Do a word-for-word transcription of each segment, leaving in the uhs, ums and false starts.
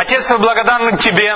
Отец, мы благодарны Тебе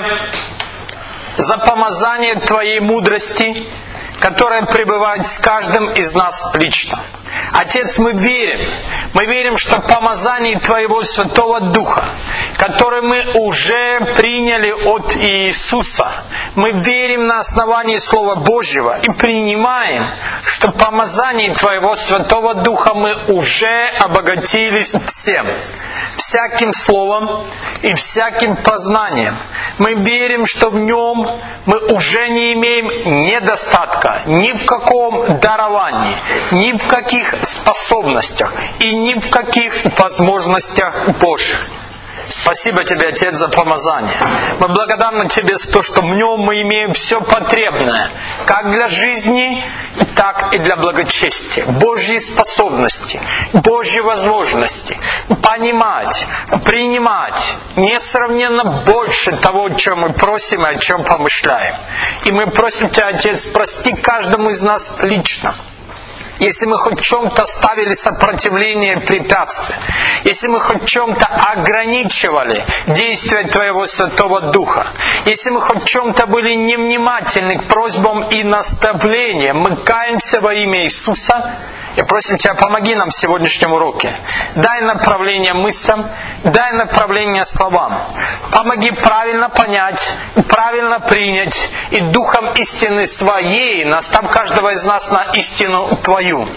за помазание Твоей мудрости, которая пребывает с каждым из нас лично. Отец, мы верим, мы верим, что помазание Твоего Святого Духа, которое мы уже приняли от Иисуса, мы верим на основании Слова Божьего и принимаем, что помазание Твоего Святого Духа мы уже обогатились всем, всяким словом и всяким познанием. Мы верим, что в Нем мы уже не имеем недостатка ни в каком даровании, ни в каких способностях и ни в каких возможностях Божьих. Спасибо Тебе, Отец, за помазание. Мы благодарны Тебе за то, что в Нем мы имеем все потребное, как для жизни, так и для благочестия. Божьи способности, Божьи возможности понимать, принимать несравненно больше того, о чем мы просим и о чем помышляем. И мы просим Тебя, Отец, прости каждому из нас лично. Если мы хоть в чем-то ставили сопротивление и препятствия, если мы хоть в чем-то ограничивали действие Твоего Святого Духа, если мы хоть в чем-то были невнимательны к просьбам и наставлениям, мы каемся во имя Иисуса. Я просим Тебя, помоги нам в сегодняшнем уроке. Дай направление мыслям, дай направление словам. Помоги правильно понять, правильно принять и духом истины Своей настав каждого из нас на истину Твою.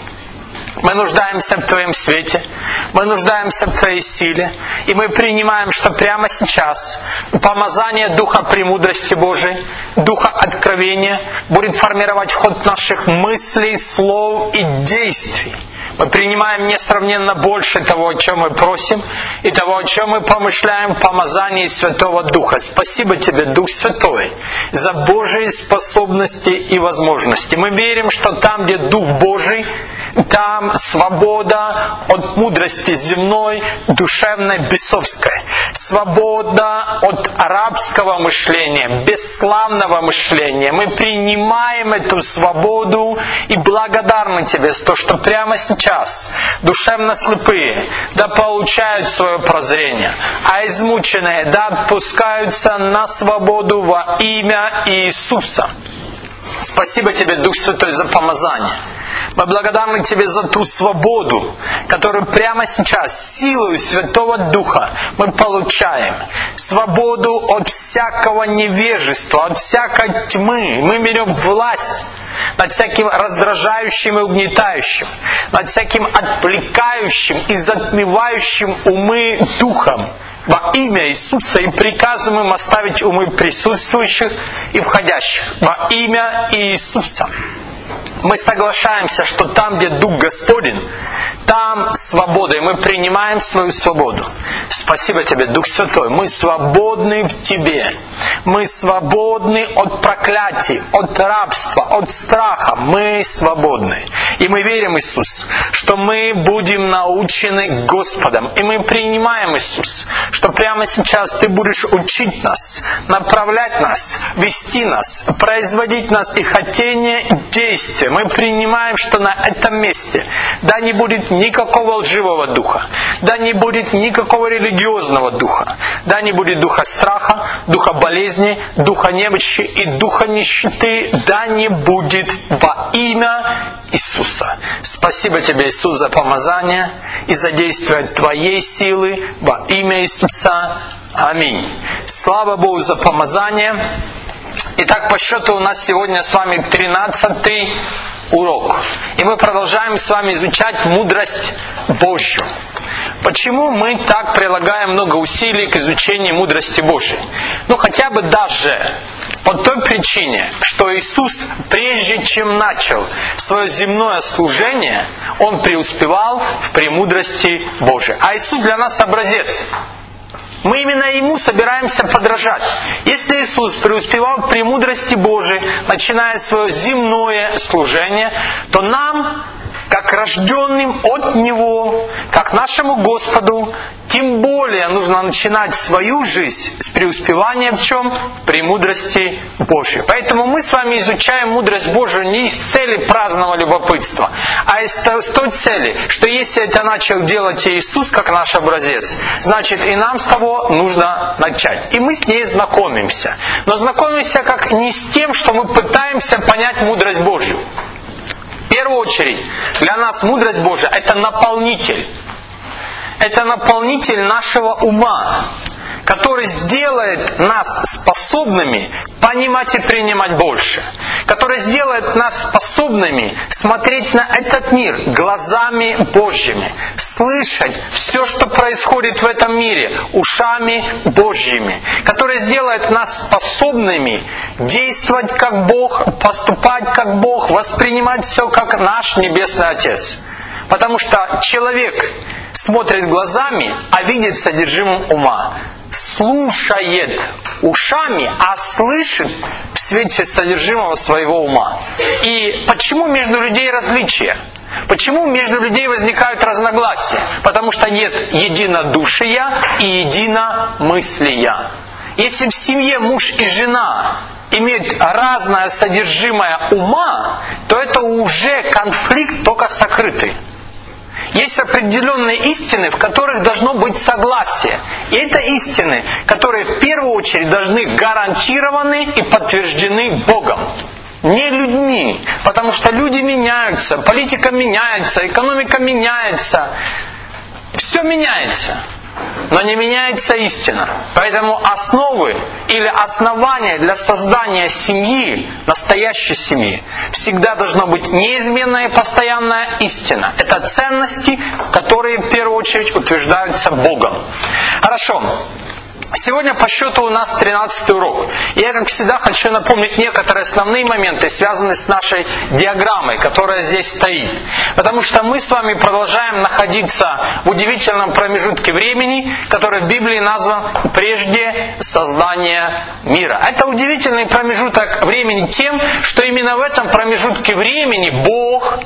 Мы нуждаемся в Твоем свете, мы нуждаемся в Твоей силе, и мы принимаем, что прямо сейчас помазание Духа премудрости Божией, Духа откровения будет формировать ход наших мыслей, слов и действий. Мы принимаем несравненно больше того, о чем мы просим, и того, о чем мы помышляем в помазании Святого Духа. Спасибо Тебе, Дух Святой, за Божьи способности и возможности. Мы верим, что там, где Дух Божий, там свобода от мудрости земной, душевной, бесовской. Свобода от рабского мышления, бесславного мышления. Мы принимаем эту свободу и благодарны Тебе за то, что прямо сейчас душевно слепые да получают свое прозрение, а измученные да отпускаются на свободу во имя Иисуса. Спасибо Тебе, Дух Святой, за помазание. Мы благодарны Тебе за ту свободу, которую прямо сейчас силой Святого Духа мы получаем. Свободу от всякого невежества, от всякой тьмы. Мы берем власть над всяким раздражающим и угнетающим, над всяким отвлекающим и затмевающим умы духом. Во имя Иисуса и приказываем им оставить умы присутствующих и входящих. Во имя Иисуса. Мы соглашаемся, что там, где Дух Господень, там свобода, и мы принимаем свою свободу. Спасибо Тебе, Дух Святой. Мы свободны в Тебе. Мы свободны от проклятий, от рабства, от страха. Мы свободны. И мы верим, Иисус, что мы будем научены Господом. И мы принимаем, Иисус, что прямо сейчас Ты будешь учить нас, направлять нас, вести нас, производить нас и хотение, и действия. Мы принимаем, что на этом месте да не будет никакого лживого духа, да не будет никакого религиозного духа, да не будет духа страха, духа болезни, духа немощи и духа нищеты, да не будет во имя Иисуса. Спасибо Тебе, Иисус, за помазание и за действие Твоей силы во имя Иисуса. Аминь. Слава Богу за помазание. Итак, по счету у нас сегодня с вами тринадцатый урок. И мы продолжаем с вами изучать мудрость Божью. Почему мы так прилагаем много усилий к изучению мудрости Божьей? Ну, хотя бы даже по той причине, что Иисус, прежде чем начал свое земное служение, Он преуспевал в премудрости Божией. А Иисус для нас образец. Мы именно Ему собираемся подражать. Если Иисус преуспевал в премудрости Божией, начиная свое земное служение, то нам как рожденным от Него, как нашему Господу, тем более нужно начинать свою жизнь с преуспевания в чем? В премудрости Божьей. Поэтому мы с вами изучаем мудрость Божию не из цели праздного любопытства, а из той цели, что если это начал делать Иисус как наш образец, значит и нам с того нужно начать. И мы с ней знакомимся. Но знакомимся как не с тем, что мы пытаемся понять мудрость Божью. В первую очередь, для нас мудрость Божия — это наполнитель. Это наполнитель нашего ума, который сделает нас способными понимать и принимать больше. Который сделает нас способными смотреть на этот мир глазами Божьими. Слышать все, что происходит в этом мире, ушами Божьими. Который сделает нас способными действовать как Бог, поступать как Бог, воспринимать все как наш Небесный Отец. Потому что человек смотрит глазами, а видит содержимым ума. Слушает ушами, а слышит в свете содержимого своего ума. И почему между людей различия? Почему между людей возникают разногласия? Потому что нет единодушия и единомыслия. Если в семье муж и жена имеют разное содержимое ума, то это уже конфликт, только сокрытый. Есть определенные истины, в которых должно быть согласие. И это истины, которые в первую очередь должны гарантированы и подтверждены Богом. Не людьми. Потому что люди меняются, политика меняется, экономика меняется. Все меняется. Но не меняется истина. Поэтому основы или основания для создания семьи, настоящей семьи, всегда должно быть неизменная и постоянная истина. Это ценности, которые в первую очередь утверждаются Богом. Хорошо. Сегодня по счету у нас тринадцатый урок. И я, как всегда, хочу напомнить некоторые основные моменты, связанные с нашей диаграммой, которая здесь стоит. Потому что мы с вами продолжаем находиться в удивительном промежутке времени, который в Библии назван «прежде создания мира». Это удивительный промежуток времени тем, что именно в этом промежутке времени Бог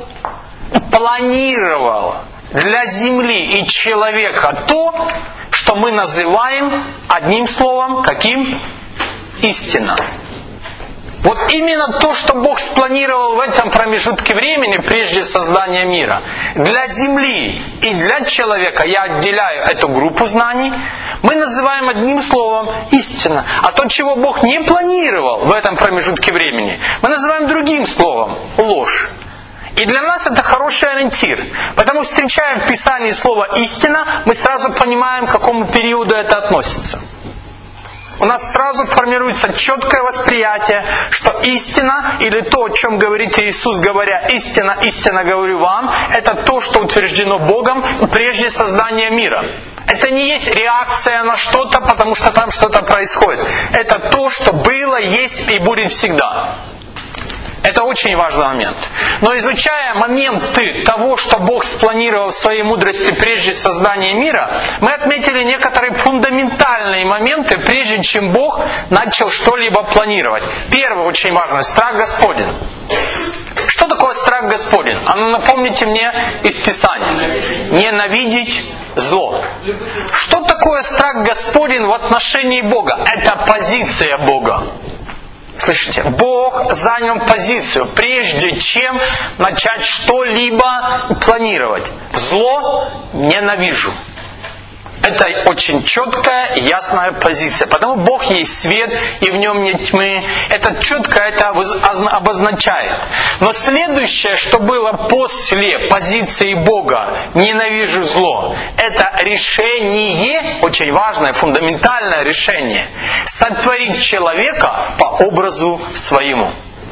планировал для земли и человека то, что мы называем одним словом, каким? Истина. Вот именно то, что Бог спланировал в этом промежутке времени, прежде создания мира, для земли и для человека, я отделяю эту группу знаний, мы называем одним словом истина. А то, чего Бог не планировал в этом промежутке времени, мы называем другим словом ложь. И для нас это хороший ориентир. Потому встречая в Писании слово «истина», мы сразу понимаем, к какому периоду это относится. У нас сразу формируется четкое восприятие, что истина, или то, о чем говорит Иисус, говоря «истина, истина говорю вам», это то, что утверждено Богом прежде создания мира. Это не есть реакция на что-то, потому что там что-то происходит. Это то, что было, есть и будет всегда. Это очень важный момент. Но изучая моменты того, что Бог спланировал в своей мудрости прежде создания мира, мы отметили некоторые фундаментальные моменты, прежде чем Бог начал что-либо планировать. Первый очень важный — страх Господень. Что такое страх Господень? А ну напомните мне из Писания. Ненавидеть зло. Что такое страх Господень в отношении Бога? Это позиция Бога. Слышите? Бог занял позицию, прежде чем начать что-либо планировать. Зло ненавижу. Это очень четкая, ясная позиция. Потому Бог есть свет, и в нем нет тьмы. Это четко это обозначает. Но следующее, что было после позиции Бога «ненавижу зло», это решение, очень важное, фундаментальное решение, сотворить человека по образу своему.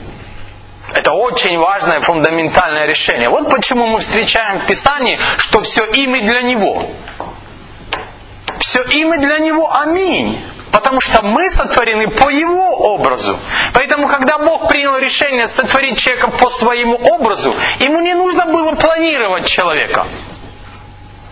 Это очень важное фундаментальное решение. Вот почему мы встречаем в Писании, что все им и для Него. Все им и для Него аминь. Потому что мы сотворены по Его образу. Поэтому, когда Бог принял решение сотворить человека по своему образу, Ему не нужно было планировать человека.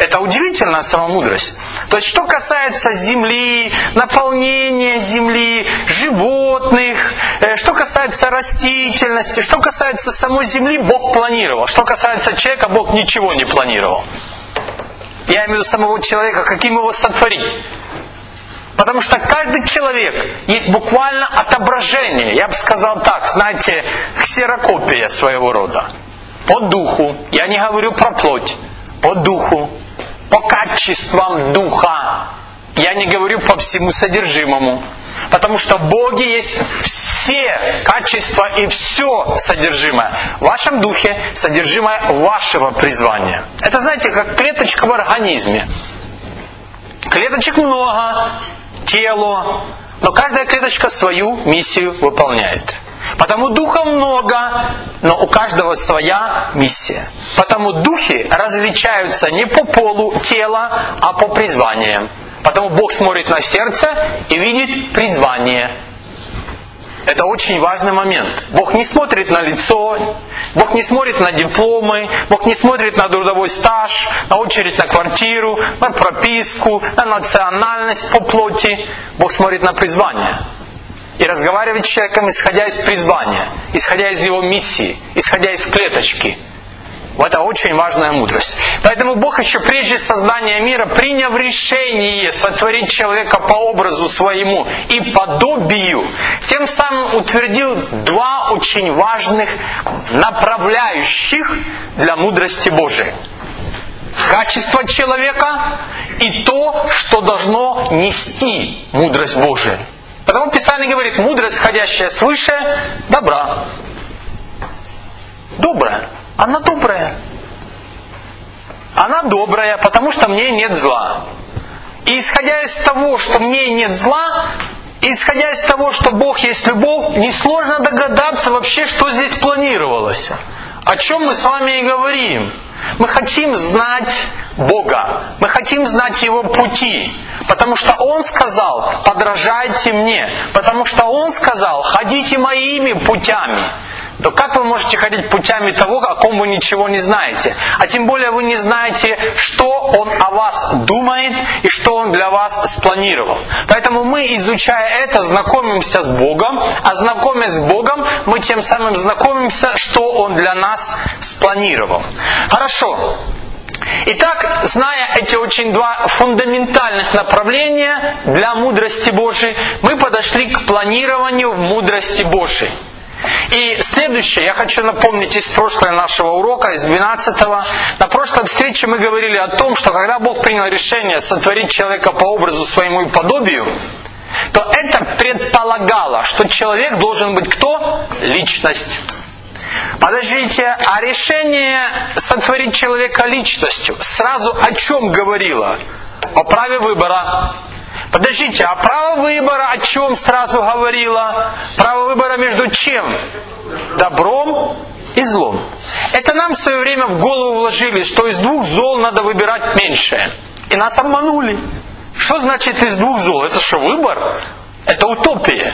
Это удивительная самомудрость. То есть, что касается земли, наполнения земли, животных, что касается растительности, что касается самой земли, Бог планировал. Что касается человека, Бог ничего не планировал. Я имею в виду самого человека, каким его сотворить. Потому что каждый человек есть буквально отображение, я бы сказал так, знаете, ксерокопия своего рода. По духу, я не говорю про плоть, по духу, по качествам духа. Я не говорю по всему содержимому. Потому что в Боге есть все качества и все содержимое. В вашем духе содержимое вашего призвания. Это, знаете, как клеточка в организме. Клеточек много, тело, но каждая клеточка свою миссию выполняет. Потому духов много, но у каждого своя миссия. Потому духи различаются не по полу тела, а по призваниям. Потому Бог смотрит на сердце и видит призвание. Это очень важный момент. Бог не смотрит на лицо, Бог не смотрит на дипломы, Бог не смотрит на трудовой стаж, на очередь на квартиру, на прописку, на национальность по плоти. Бог смотрит на призвание. И разговаривает с человеком, исходя из призвания, исходя из его миссии, исходя из клеточки. Это очень важная мудрость. Поэтому Бог еще прежде создания мира, приняв решение сотворить человека по образу своему и подобию, тем самым утвердил два очень важных направляющих для мудрости Божией. Качество человека и то, что должно нести мудрость Божия. Потому Писание говорит, мудрость, сходящая свыше, добра. Добрая. Она добрая. Она добрая, потому что в ней нет зла. И исходя из того, что в ней нет зла, исходя из того, что Бог есть любовь, несложно догадаться вообще, что здесь планировалось. О чем мы с вами и говорим. Мы хотим знать Бога. Мы хотим знать Его пути. Потому что Он сказал, подражайте мне. Потому что Он сказал, ходите моими путями. То как вы можете ходить путями того, о ком вы ничего не знаете? А тем более вы не знаете, что Он о вас думает и что Он для вас спланировал. Поэтому мы, изучая это, знакомимся с Богом, а знакомясь с Богом, мы тем самым знакомимся, что Он для нас спланировал. Хорошо. Итак, зная эти очень два фундаментальных направления для мудрости Божией, мы подошли к планированию в мудрости Божией. И следующее, я хочу напомнить из прошлого нашего урока, из двенадцатого. На прошлой встрече мы говорили о том, что когда Бог принял решение сотворить человека по образу своему и подобию, то это предполагало, что человек должен быть кто? Личность. Подождите, а решение сотворить человека личностью сразу о чем говорило? О праве выбора. Подождите, а право выбора о чем сразу говорило? Право выбора между чем? Добром и злом. Это нам в свое время в голову вложили, что из двух зол надо выбирать меньшее. И нас обманули. Что значит из двух зол? Это что, выбор? Это утопия.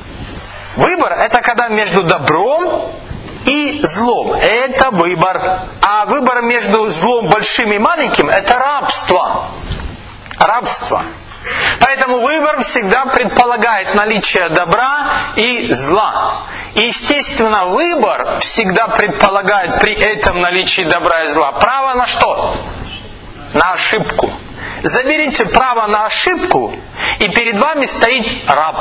Выбор – это когда между добром и злом. Это выбор. А выбор между злом большим и маленьким – это рабство. Рабство. Поэтому выбор всегда предполагает наличие добра и зла. И, естественно, выбор всегда предполагает при этом наличии добра и зла право на что? На ошибку. Заберите право на ошибку, и перед вами стоит раб.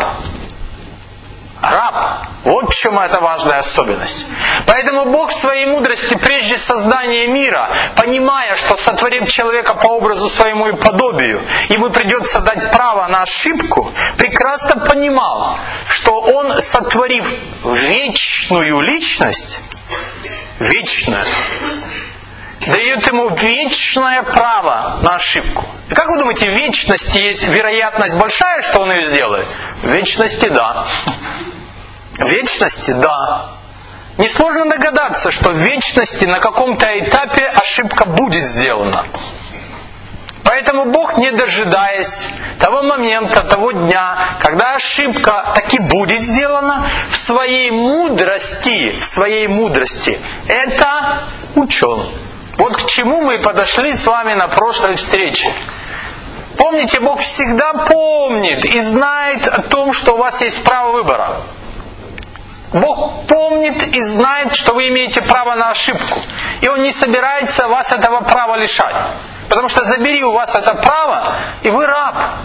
Раб. Вот в чем эта важная особенность. Поэтому Бог в своей мудрости, прежде создания мира, понимая, что сотворит человека по образу своему и подобию, ему придется дать право на ошибку, прекрасно понимал, что Он, сотворив вечную личность, вечную, дает ему вечное право на ошибку. И как вы думаете, в вечности есть вероятность большая, что он ее сделает? В вечности да. В вечности да. Несложно догадаться, что в вечности на каком-то этапе ошибка будет сделана. Поэтому Бог, не дожидаясь того момента, того дня, когда ошибка таки будет сделана, в своей мудрости, в своей мудрости это учел. Вот к чему мы подошли с вами на прошлой встрече. Помните, Бог всегда помнит и знает о том, что у вас есть право выбора. Бог помнит и знает, что вы имеете право на ошибку. И Он не собирается вас этого права лишать. Потому что забери у вас это право, и вы раб.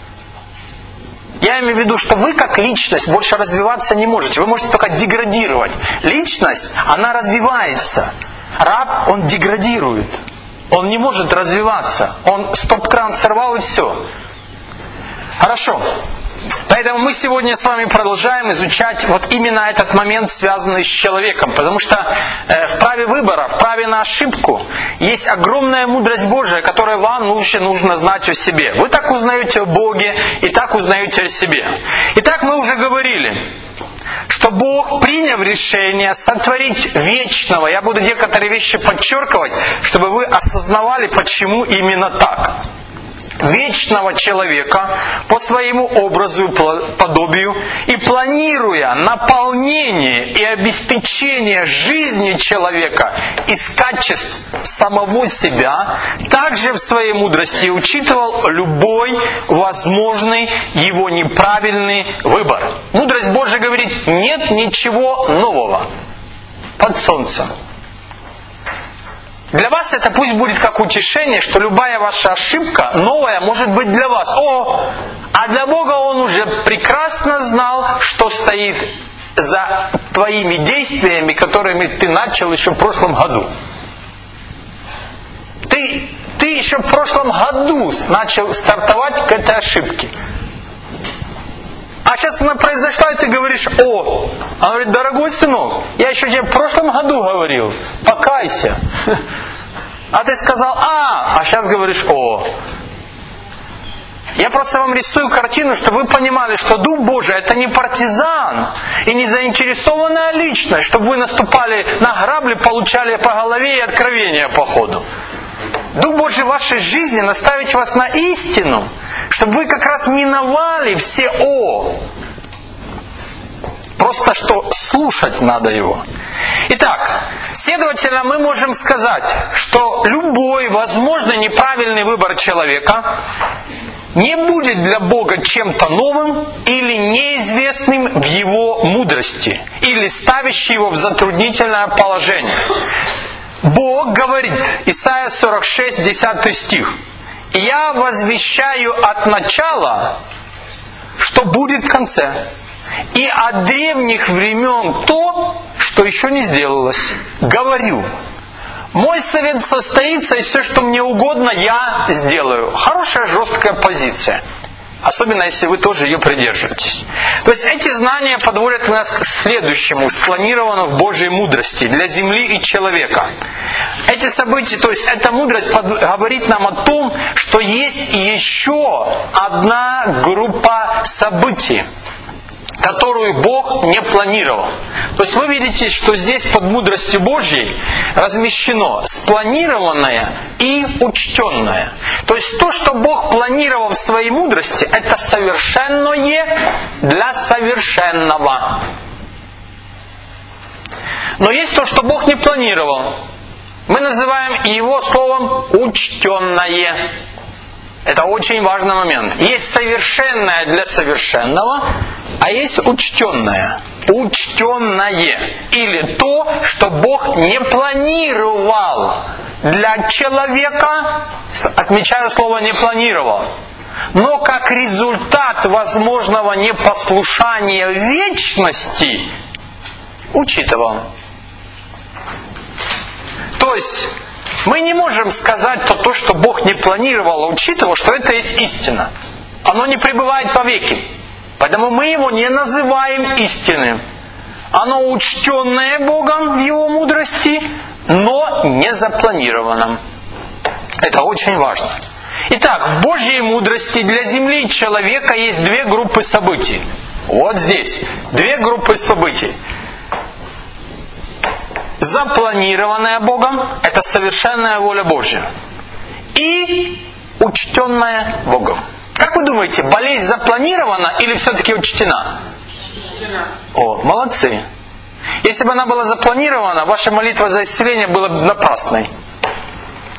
Я имею в виду, что вы как личность больше развиваться не можете. Вы можете только деградировать. Личность, она развивается. Раб, он деградирует. Он не может развиваться. Он стоп-кран сорвал и все. Хорошо. Поэтому мы сегодня с вами продолжаем изучать вот именно этот момент, связанный с человеком. Потому что э, в праве выбора, в праве на ошибку есть огромная мудрость Божия, которую вам нужно, нужно знать о себе. Вы так узнаете о Боге и так узнаете о себе. Итак, мы уже говорили, что Бог, приняв решение сотворить вечного, я буду некоторые вещи подчеркивать, чтобы вы осознавали, почему именно так. Вечного человека по своему образу и подобию, и планируя наполнение и обеспечение жизни человека из качеств самого себя, также в своей мудрости учитывал любой возможный его неправильный выбор. Мудрость Божия говорит, нет ничего нового под солнцем. Для вас это пусть будет как утешение, что любая ваша ошибка новая может быть для вас. О, а для Бога Он уже прекрасно знал, что стоит за твоими действиями, которыми ты начал еще в прошлом году. Ты, ты еще в прошлом году начал стартовать к этой ошибке. А сейчас она произошла, и ты говоришь, о, она говорит, дорогой сынок, я еще тебе в прошлом году говорил, покайся. А ты сказал, а, а сейчас говоришь, о. Я просто вам рисую картину, чтобы вы понимали, что Дух Божий это не партизан и не заинтересованная личность, чтобы вы наступали на грабли, получали по голове и откровения по ходу. Дух Божий в вашей жизни наставить вас на истину, чтобы вы как раз миновали все «о». Просто что слушать надо его. Итак, следовательно, мы можем сказать, что любой возможный неправильный выбор человека не будет для Бога чем-то новым или неизвестным в Его мудрости, или ставящим его в затруднительное положение. Бог говорит, Исайя сорок шесть, десятый стих, «Я возвещаю от начала, что будет в конце, и от древних времен то, что еще не сделалось. Говорю, мой совет состоится, и все, что мне угодно, я сделаю». Хорошая, жесткая позиция. Особенно, если вы тоже ее придерживаетесь. То есть эти знания подводят нас к следующему, спланированному в Божьей мудрости для земли и человека. Эти события, то есть эта мудрость говорит нам о том, что есть еще одна группа событий, которую Бог не планировал. То есть вы видите, что здесь под мудростью Божьей размещено спланированное и учтенное. То есть то, что Бог планировал в своей мудрости, это совершенное для совершенного. Но есть то, что Бог не планировал. Мы называем его словом учтенное. Это очень важный момент. Есть совершенное для совершенного, а есть учтенное. Учтенное. Или то, что Бог не планировал для человека, отмечаю слово «не планировал», но как результат возможного непослушания вечности учитывал. То есть мы не можем сказать то, то, что Бог не планировал, а учитывал, что это есть истина. Оно не пребывает вовеки. Поэтому мы его не называем истинным. Оно учтенное Богом в Его мудрости, но не запланированным. Это очень важно. Итак, в Божьей мудрости для земли и человека есть две группы событий. Вот здесь. Две группы событий. Запланированная Богом – это совершенная воля Божья. И учтенная Богом. Как вы думаете, болезнь запланирована или все-таки учтена? О, молодцы. Если бы она была запланирована, ваша молитва за исцеление была бы напрасной.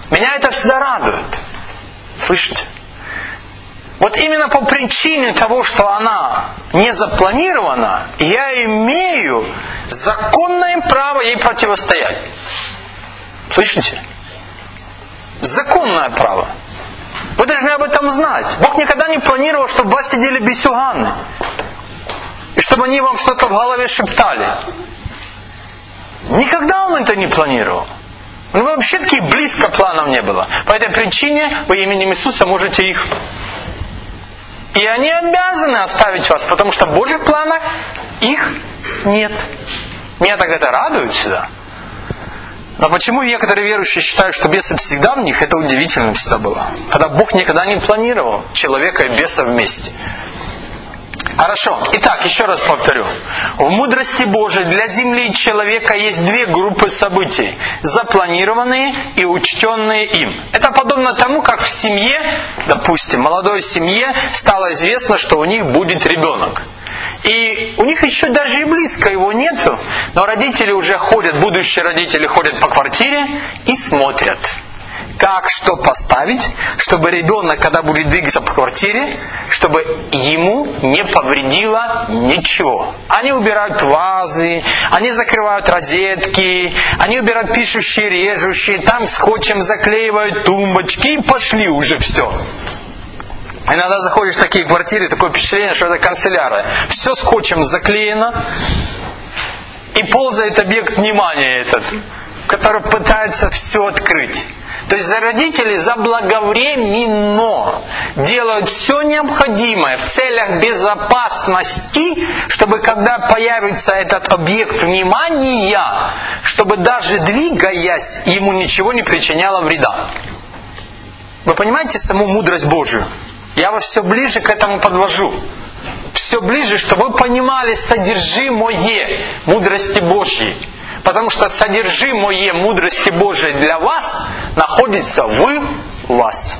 Меня это всегда радует. Слышите? Вот именно по причине того, что она не запланирована, я имею законное право ей противостоять. Слышите? Законное право. Вы должны об этом знать. Бог никогда не планировал, чтобы у вас сидели бесюганы. И чтобы они вам что-то в голове шептали. Никогда Он это не планировал. Ну, вообще таких близко планов не было. По этой причине вы именем Иисуса можете их. И они обязаны оставить вас, потому что в Божьих планах их нет. Меня так это радует всегда. Но почему некоторые верующие считают, что бесы всегда в них, это удивительно всегда было. Когда Бог никогда не планировал человека и беса вместе. Хорошо. Итак, еще раз повторю. В мудрости Божией для земли и человека есть две группы событий. Запланированные и учтенные им. Это подобно тому, как в семье, допустим, молодой семье стало известно, что у них будет ребенок. И у них еще даже и близко его нету, но родители уже ходят, будущие родители ходят по квартире и смотрят, как что поставить, чтобы ребенок, когда будет двигаться по квартире, чтобы ему не повредило ничего. Они убирают вазы, они закрывают розетки, они убирают пишущие, режущие, там скотчем заклеивают тумбочки и пошли уже все. Иногда заходишь в такие квартиры, такое впечатление, что это канцелярия. Все скотчем заклеено, и ползает объект внимания этот, который пытается все открыть. То есть родители заблаговременно делают все необходимое в целях безопасности, чтобы когда появится этот объект внимания, чтобы даже двигаясь, ему ничего не причиняло вреда. Вы понимаете саму мудрость Божию? Я вас все ближе к этому подвожу. Все ближе, чтобы вы понимали содержимое мудрости Божьей. Потому что содержимое мудрости Божией для вас находится в вас.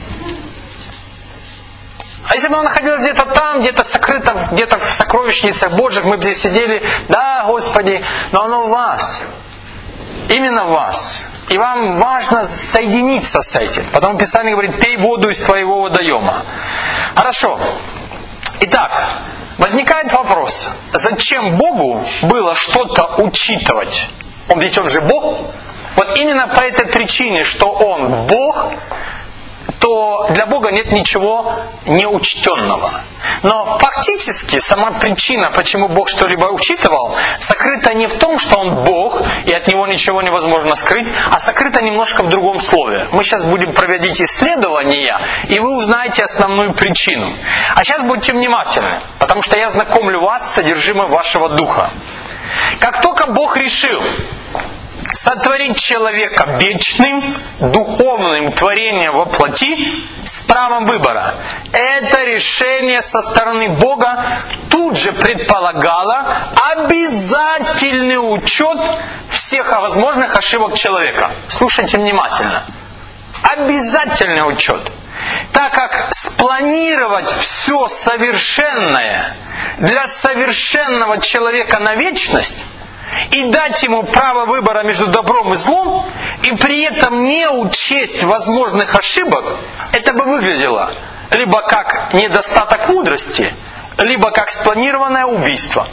А если бы она находилась где-то там, где-то сокрыто, где-то в сокровищницах Божьих, мы бы здесь сидели, да, Господи, но оно в вас. Именно в вас. И вам важно соединиться с этим. Потому Писание говорит, пей воду из твоего водоема. Хорошо. Итак, возникает вопрос, зачем Богу было что-то учитывать? Он ведь он же Бог. Вот именно по этой причине, что Он Бог, то для Бога нет ничего неучтенного. Но фактически сама причина, почему Бог что-либо учитывал, сокрыта не в том, что Он Бог, и от Него ничего невозможно скрыть, а сокрыта немножко в другом слове. Мы сейчас будем проводить исследования, и вы узнаете основную причину. А сейчас будьте внимательны, потому что я знакомлю вас с содержимым вашего духа. Как только Бог решил сотворить человека вечным, духовным творением во плоти с правом выбора, это решение со стороны Бога тут же предполагало обязательный учет всех возможных ошибок человека. Слушайте внимательно. Обязательный учет. Так как спланировать все совершенное для совершенного человека на вечность и дать ему право выбора между добром и злом, и при этом не учесть возможных ошибок, это бы выглядело либо как недостаток мудрости, либо как спланированное убийство.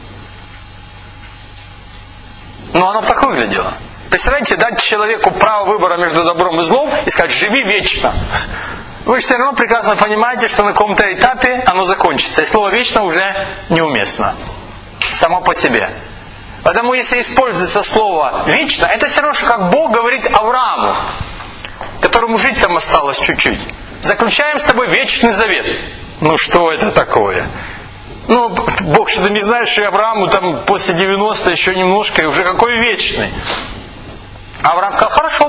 Но оно так выглядело. Представляете, дать человеку право выбора между добром и злом и сказать «живи вечно». Вы все равно прекрасно понимаете, что на каком-то этапе оно закончится. И слово «вечно» уже неуместно. Само по себе. Поэтому если используется слово «вечно», это все равно, что как Бог говорит Аврааму, которому жить там осталось чуть-чуть. Заключаем с тобой вечный завет. Ну что это такое? Ну, Бог что-то не знает, что Аврааму там после девяноста еще немножко, и уже какой вечный. Авраам сказал, хорошо.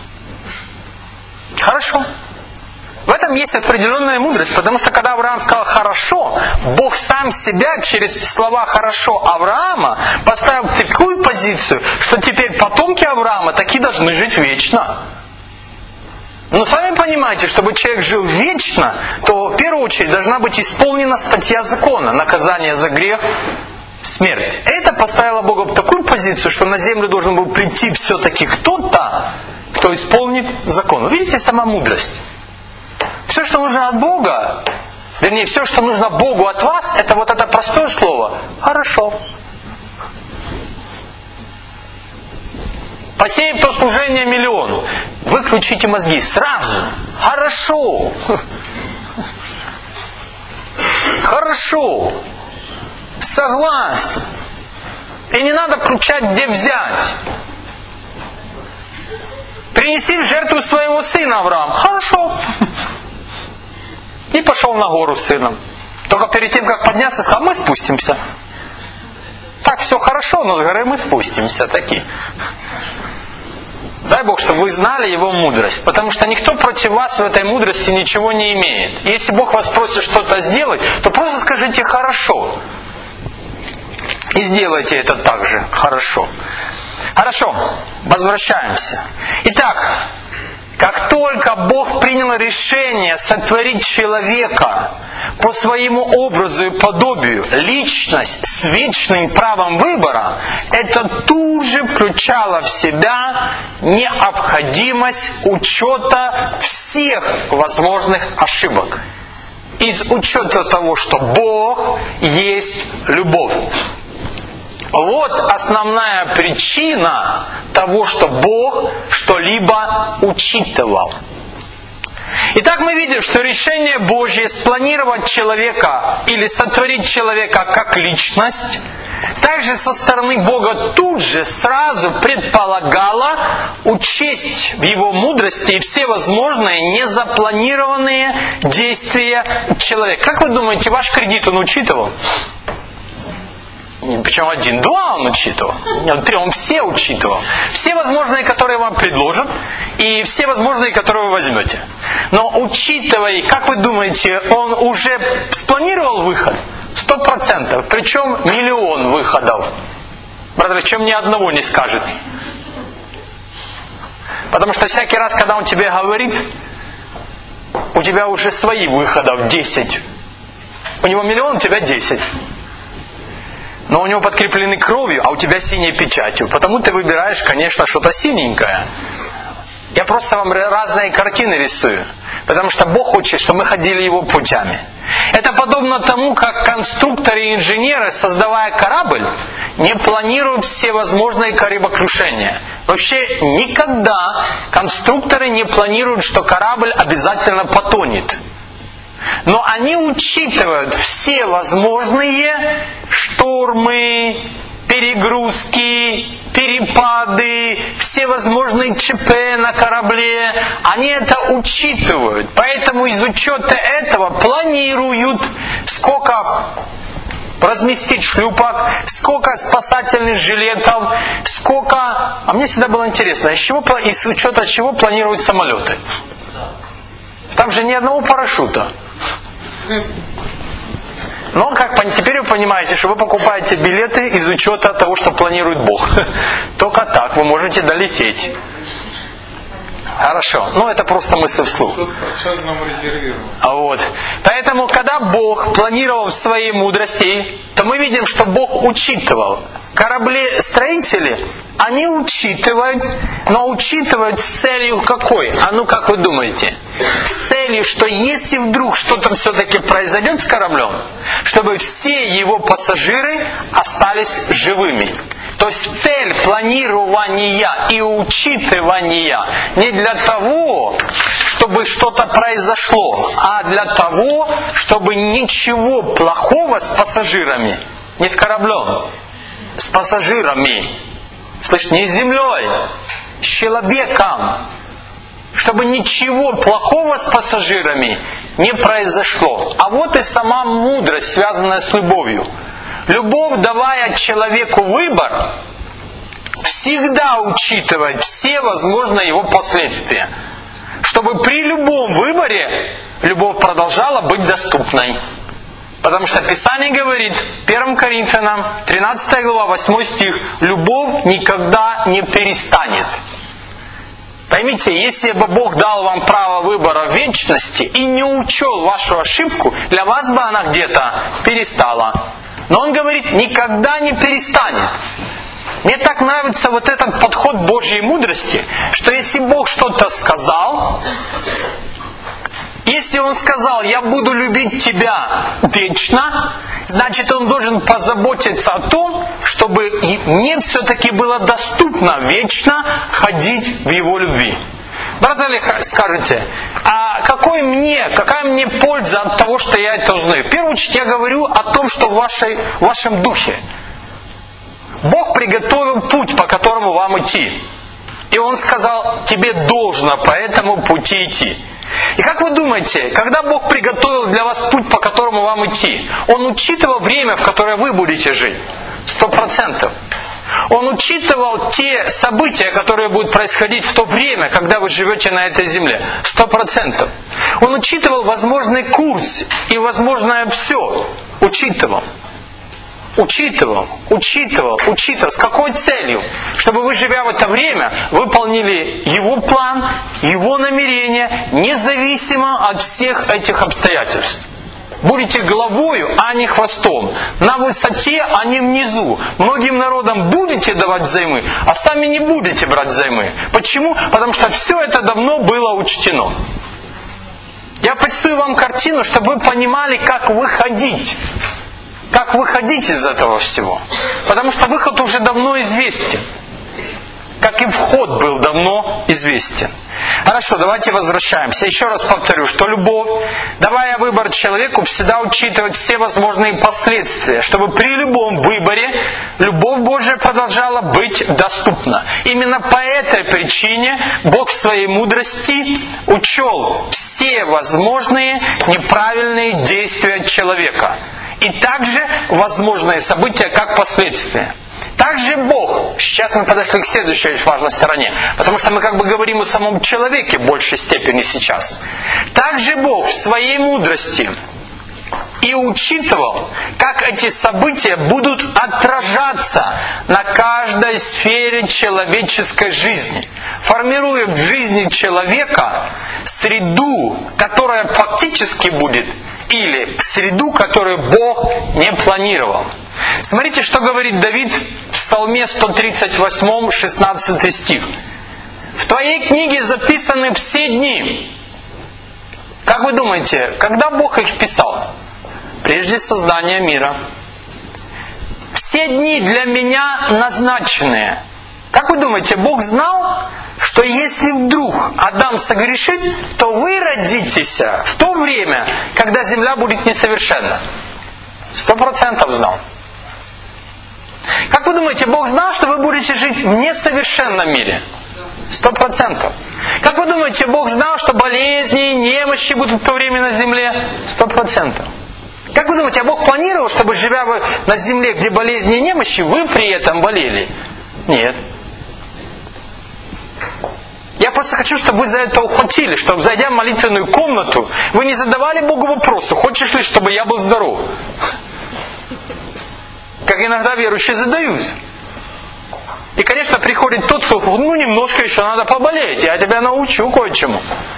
Хорошо. В этом есть определенная мудрость, потому что когда Авраам сказал «хорошо», Бог сам себя через слова «хорошо» Авраама поставил в такую позицию, что теперь потомки Авраама таки должны жить вечно. Но сами понимаете, чтобы человек жил вечно, то в первую очередь должна быть исполнена статья закона, наказание за грех, смерть. Это поставило Бога в такую позицию, что на землю должен был прийти все-таки кто-то, кто кто исполнит закон. Вы видите, сама мудрость. Все, что нужно от Бога, вернее, все, что нужно Богу от вас, это вот это простое слово «хорошо». Посеем то служение миллион. Выключите мозги сразу. Хорошо. Хорошо. Согласен. И не надо включать, где взять. Принеси в жертву своего сына, Авраам. Хорошо. И пошел на гору с сыном. Только перед тем, как подняться, сказал, мы спустимся. Так все хорошо, но с горы мы спустимся. Такие. Дай Бог, чтобы вы знали Его мудрость. Потому что никто против вас в этой мудрости ничего не имеет. Если Бог вас просит что-то сделать, то просто скажите «хорошо». И сделайте это так же хорошо. Хорошо, возвращаемся. Итак, как только Бог принял решение сотворить человека по своему образу и подобию, личность с вечным правом выбора, это тут же включало в себя необходимость учета всех возможных ошибок. Из учета того, что Бог есть любовь. Вот основная причина того, что Бог что-либо учитывал. Итак, мы видим, что решение Божье спланировать человека или сотворить человека как личность, также со стороны Бога тут же сразу предполагало учесть в Его мудрости и все возможные незапланированные действия человека. Как вы думаете, ваш кредит он учитывал? Причем один, два он учитывал. Три, он все учитывал. Все возможные, которые вам предложат, и все возможные, которые вы возьмете. Но учитывая, как вы думаете, он уже спланировал выход? Сто процентов. Причем миллион выходов. Причем ни одного не скажет. Потому что всякий раз, когда он тебе говорит, у тебя уже свои выходов десять. У него миллион, у тебя десять. Но у него подкреплены кровью, а у тебя синей печатью. Потому ты выбираешь, конечно, что-то синенькое. Я просто вам разные картины рисую. Потому что Бог хочет, чтобы мы ходили Его путями. Это подобно тому, как конструкторы и инженеры, создавая корабль, не планируют все возможные кораблекрушения. Вообще никогда конструкторы не планируют, что корабль обязательно потонет. Но они учитывают все возможные штормы, перегрузки, перепады, все возможные ЧП на корабле. Они это учитывают. Поэтому из учета этого планируют, сколько разместить шлюпок, сколько спасательных жилетов, сколько... А мне всегда было интересно, из, чего, из учета чего планируют самолеты? Там же ни одного парашюта. Но как теперь вы понимаете, что вы покупаете билеты из учета того, что планирует Бог. Только так вы можете долететь. Хорошо. Ну, это просто мысль вслух. Вот. Поэтому, когда Бог планировал в своей мудрости, то мы видим, что Бог учитывал. Кораблестроители, они учитывают, но учитывают с целью какой? А ну, как вы думаете? С целью, что если вдруг что-то все-таки произойдет с кораблем, чтобы все его пассажиры остались живыми. То есть цель планирования и учитывания не для того, чтобы что-то произошло, а для того, чтобы ничего плохого с пассажирами, не с кораблем, с пассажирами, слышите, не с землей, с человеком, чтобы ничего плохого с пассажирами не произошло. А вот и сама мудрость, связанная с любовью. Любовь, давая человеку выбор, всегда учитывает все возможные его последствия, чтобы при любом выборе любовь продолжала быть доступной. Потому что Писание говорит, первое Коринфянам, тринадцатая глава, восьмой стих, любовь никогда не перестанет. Поймите, если бы Бог дал вам право выбора в вечности и не учел вашу ошибку, для вас бы она где-то перестала. Но Он говорит, никогда не перестанет. Мне так нравится вот этот подход Божьей мудрости, что если Бог что-то сказал, если Он сказал, я буду любить тебя вечно, значит Он должен позаботиться о том, чтобы мне все-таки было доступно вечно ходить в Его любви. Брат Олег, скажете, а какой мне, какая мне польза от того, что я это узнаю? В первую очередь я говорю о том, что в, вашей, в вашем духе. Бог приготовил путь, по которому вам идти. И Он сказал, тебе должно по этому пути идти. И как вы думаете, когда Бог приготовил для вас путь, по которому вам идти, Он учитывал время, в которое вы будете жить? Сто процентов. Он учитывал те события, которые будут происходить в то время, когда вы живете на этой земле. Сто процентов. Он учитывал возможный курс и возможное все. Учитывал. Учитывал, учитывал, учитывал. С какой целью? Чтобы вы, живя в это время, выполнили Его план, Его намерения, независимо от всех этих обстоятельств. Будете головою, а не хвостом. На высоте, а не внизу. Многим народам будете давать взаймы, а сами не будете брать взаймы. Почему? Потому что все это давно было учтено. Я представляю вам картину, чтобы вы понимали, как выходить. Как выходить из этого всего? Потому что выход уже давно известен. Как и вход был давно известен. Хорошо, давайте возвращаемся. Еще раз повторю, что любовь, давая выбор человеку, всегда учитывает все возможные последствия, чтобы при любом выборе любовь Божия продолжала быть доступна. Именно по этой причине Бог в своей мудрости учел все возможные неправильные действия человека. И также возможные события как последствия. Также Бог, сейчас мы подошли к следующей очень важной стороне, потому что мы как бы говорим о самом человеке в большей степени сейчас. Также Бог в своей мудрости и учитывал, как эти события будут отражаться на каждой сфере человеческой жизни, формируя в жизни человека среду, которая фактически будет, или среду, которую Бог не планировал. Смотрите, что говорит Давид в Псалме сто тридцать восемь, шестнадцатый стих. «В твоей книге записаны все дни». Как вы думаете, когда Бог их писал? Прежде создания мира. «Все дни для меня назначенные». Как вы думаете, Бог знал, что если вдруг Адам согрешит, то вы родитесь в то время, когда земля будет несовершенна? Сто процентов знал. Как вы думаете, Бог знал, что вы будете жить в несовершенном мире? Сто процентов. Как вы думаете, Бог знал, что болезни и немощи будут в то время на земле? Сто процентов. Как вы думаете, а Бог планировал, чтобы, живя на земле, где болезни и немощи, вы при этом болели? Нет. Я просто хочу, чтобы вы за это ухватили, чтобы, зайдя в молитвенную комнату, вы не задавали Богу вопросу, хочешь ли, чтобы я был здоров? Как иногда верующие задают. И, конечно, приходит тот, кто, ну, немножко еще надо поболеть, я тебя научу кое-чему.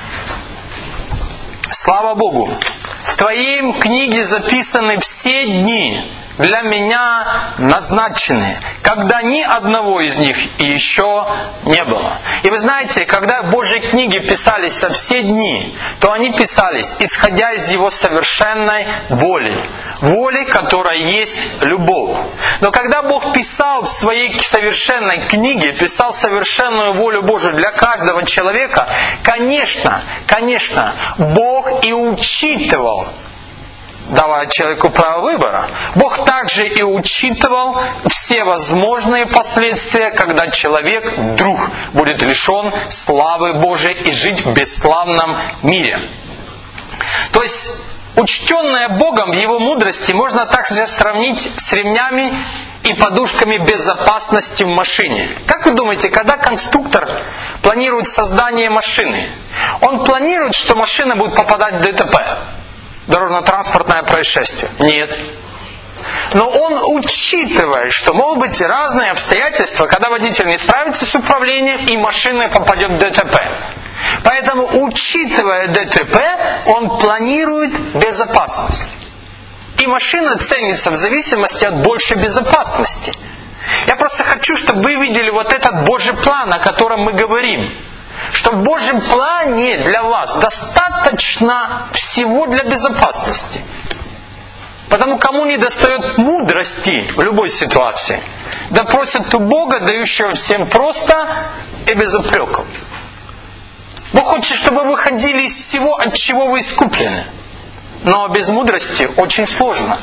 Слава Богу! В твоей книге записаны все дни, для меня назначены, когда ни одного из них еще не было. И вы знаете, когда в Божьей книге писались со все дни, то они писались, исходя из Его совершенной воли. Воли, которая есть любовь. Но когда Бог писал в своей совершенной книге, писал совершенную волю Божию для каждого человека, конечно, конечно, Бог и учитывал, давая человеку право выбора, Бог также и учитывал все возможные последствия, когда человек вдруг будет лишен славы Божией и жить в бесславном мире. То есть, учтенное Богом в Его мудрости можно также сравнить с ремнями и подушками безопасности в машине. Как вы думаете, когда конструктор планирует создание машины, он планирует, что машина будет попадать в ДТП? Дорожно-транспортное происшествие? Нет. Но он учитывает, что могут быть разные обстоятельства, когда водитель не справится с управлением и машина попадет в ДТП. Поэтому, учитывая ДТП, он планирует безопасность. И машина ценится в зависимости от большей безопасности. Я просто хочу, чтобы вы видели вот этот Божий план, о котором мы говорим. Что в Божьем плане для вас достаточно всего для безопасности. Потому кому не достает мудрости в любой ситуации, да просят у Бога, дающего всем просто и без упреков. Бог хочет, чтобы вы выходили из всего, от чего вы искуплены. Но без мудрости очень сложно.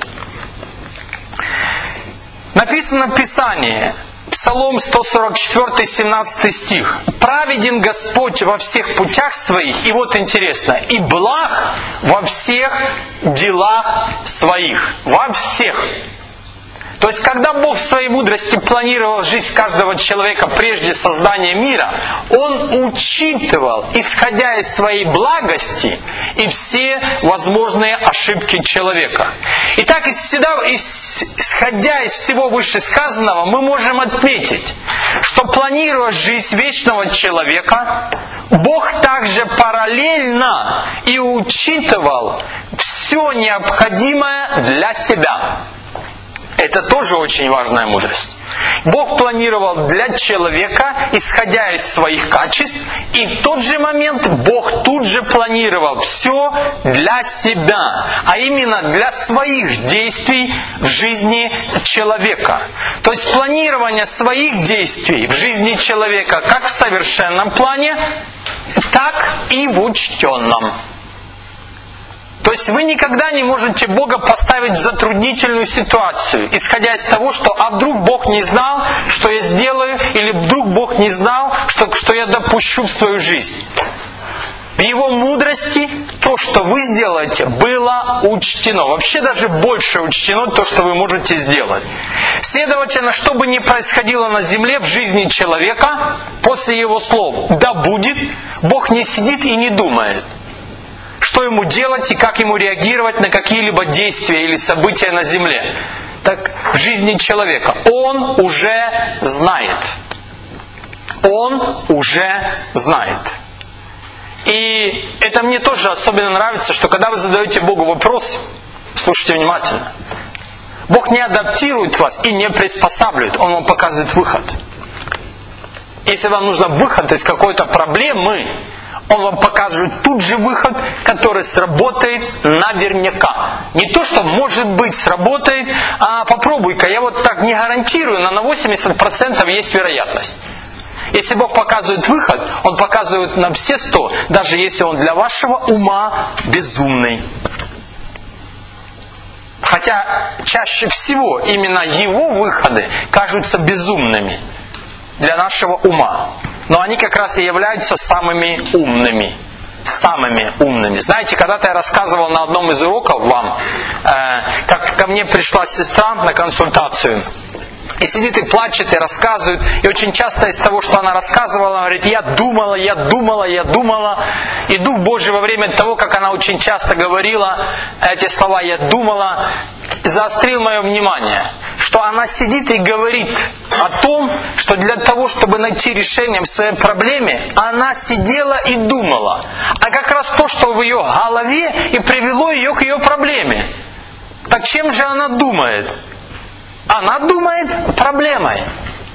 Написано в Писании, Псалом сто сорок четыре, семнадцатый стих. «Праведен Господь во всех путях своих», и вот интересно, «и благ во всех делах своих». Во всех. То есть, когда Бог в своей мудрости планировал жизнь каждого человека прежде создания мира, Он учитывал, исходя из своей благости, и все возможные ошибки человека. Итак, исходя из всего вышесказанного, мы можем отметить, что планируя жизнь вечного человека, Бог также параллельно и учитывал все необходимое для себя. Это тоже очень важная мудрость. Бог планировал для человека, исходя из своих качеств, и в тот же момент Бог тут же планировал все для себя, а именно для своих действий в жизни человека. То есть планирование своих действий в жизни человека как в совершенном плане, так и в учтенном. То есть вы никогда не можете Бога поставить в затруднительную ситуацию, исходя из того, что а вдруг Бог не знал, что я сделаю, или вдруг Бог не знал, что, что я допущу в свою жизнь. В Его мудрости то, что вы сделаете, было учтено. Вообще даже больше учтено то, что вы можете сделать. Следовательно, что бы ни происходило на земле в жизни человека, после Его слов «да будет», Бог не сидит и не думает, что ему делать и как ему реагировать на какие-либо действия или события на земле. Так в жизни человека он уже знает. Он уже знает. И это мне тоже особенно нравится, что когда вы задаете Богу вопрос, слушайте внимательно, Бог не адаптирует вас и не приспосабливает, Он вам показывает выход. Если вам нужен выход из какой-то проблемы, Он вам покажет тут же выход, который сработает наверняка. Не то, что может быть сработает, а попробуй-ка, я вот так не гарантирую, но на восемьдесят процентов есть вероятность. Если Бог показывает выход, Он показывает на все сто, даже если он для вашего ума безумный. Хотя чаще всего именно Его выходы кажутся безумными для нашего ума. Но они как раз и являются самыми умными. Самыми умными. Знаете, когда-то я рассказывал на одном из уроков вам, э, как ко мне пришла сестра на консультацию. И сидит и плачет, и рассказывает. И очень часто из того, что она рассказывала, она говорит, я думала, я думала, я думала. И Дух Божий во время того, как она очень часто говорила эти слова «я думала», заострил мое внимание, что она сидит и говорит о том, что для того, чтобы найти решение в своей проблеме, она сидела и думала. А как раз то, что в ее голове и привело ее к ее проблеме. Так чем же она думает? Она думает проблемой.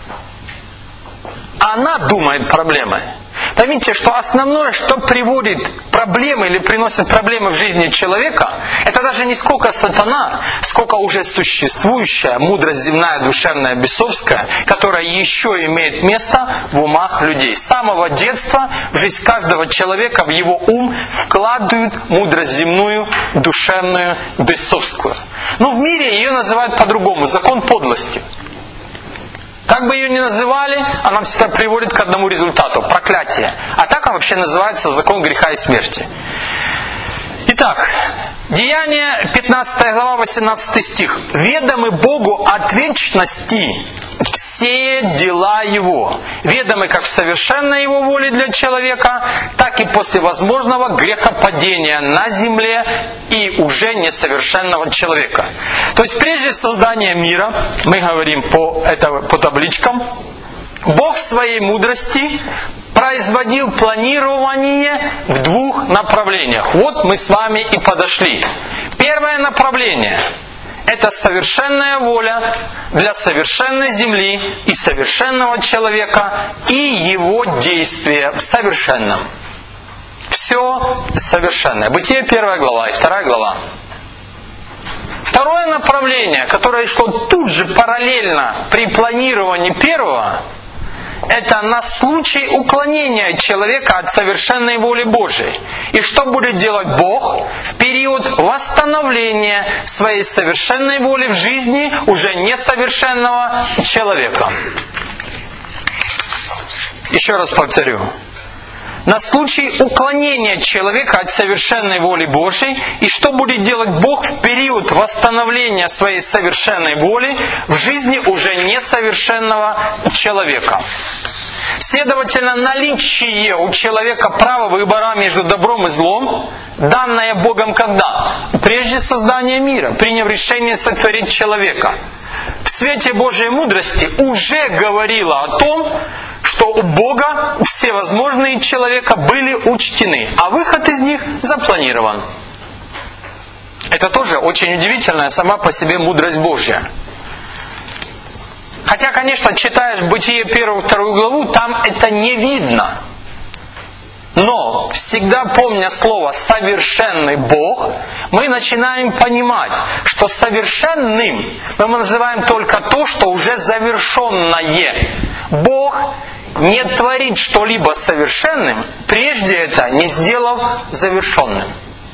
Она думает проблемой. Поймите, что основное, что приводит проблемы или приносит проблемы в жизни человека, это даже не сколько сатана, сколько уже существующая мудрость земная, душевная, бесовская, которая еще имеет место в умах людей. С самого детства в жизнь каждого человека, в его ум вкладывают мудрость земную, душевную, бесовскую. Но в мире ее называют по-другому, закон подлости. Как бы ее ни называли, она всегда приводит к одному результату – проклятие. А так он вообще называется закон греха и смерти. Итак, Деяния, пятнадцатая глава, восемнадцатый стих. «Ведомы Богу от вечности все дела Его, ведомы как в совершенной Его воле для человека, так и после возможного грехопадения на земле и уже несовершенного человека». То есть прежде создания мира, мы говорим по, это, по табличкам, Бог в своей мудрости производил планирование в двух направлениях. Вот мы с вами и подошли. Первое направление – это совершенная воля для совершенной земли и совершенного человека и его действия в совершенном. Все совершенное. Бытие первая глава и вторая глава. Второе направление, которое шло тут же параллельно при планировании первого, это на случай уклонения человека от совершенной воли Божией. И что будет делать Бог в период восстановления своей совершенной воли в жизни уже несовершенного человека? Еще раз повторю. На случай уклонения человека от совершенной воли Божией, и что будет делать Бог в период восстановления своей совершенной воли в жизни уже несовершенного человека. Следовательно, наличие у человека права выбора между добром и злом, данное Богом когда? Прежде создания мира, приняв решение сотворить человека. В свете Божьей мудрости уже говорило о том, что у Бога все возможные человека были учтены, а выход из них запланирован. Это тоже очень удивительная сама по себе мудрость Божья. Хотя, конечно, читаешь Бытие первую, вторую главу, там это не видно. Но, всегда помня слово «совершенный Бог», мы начинаем понимать, что совершенным мы называем только то, что уже завершенное. Бог не творит что-либо совершенным, прежде это не сделав завершенным.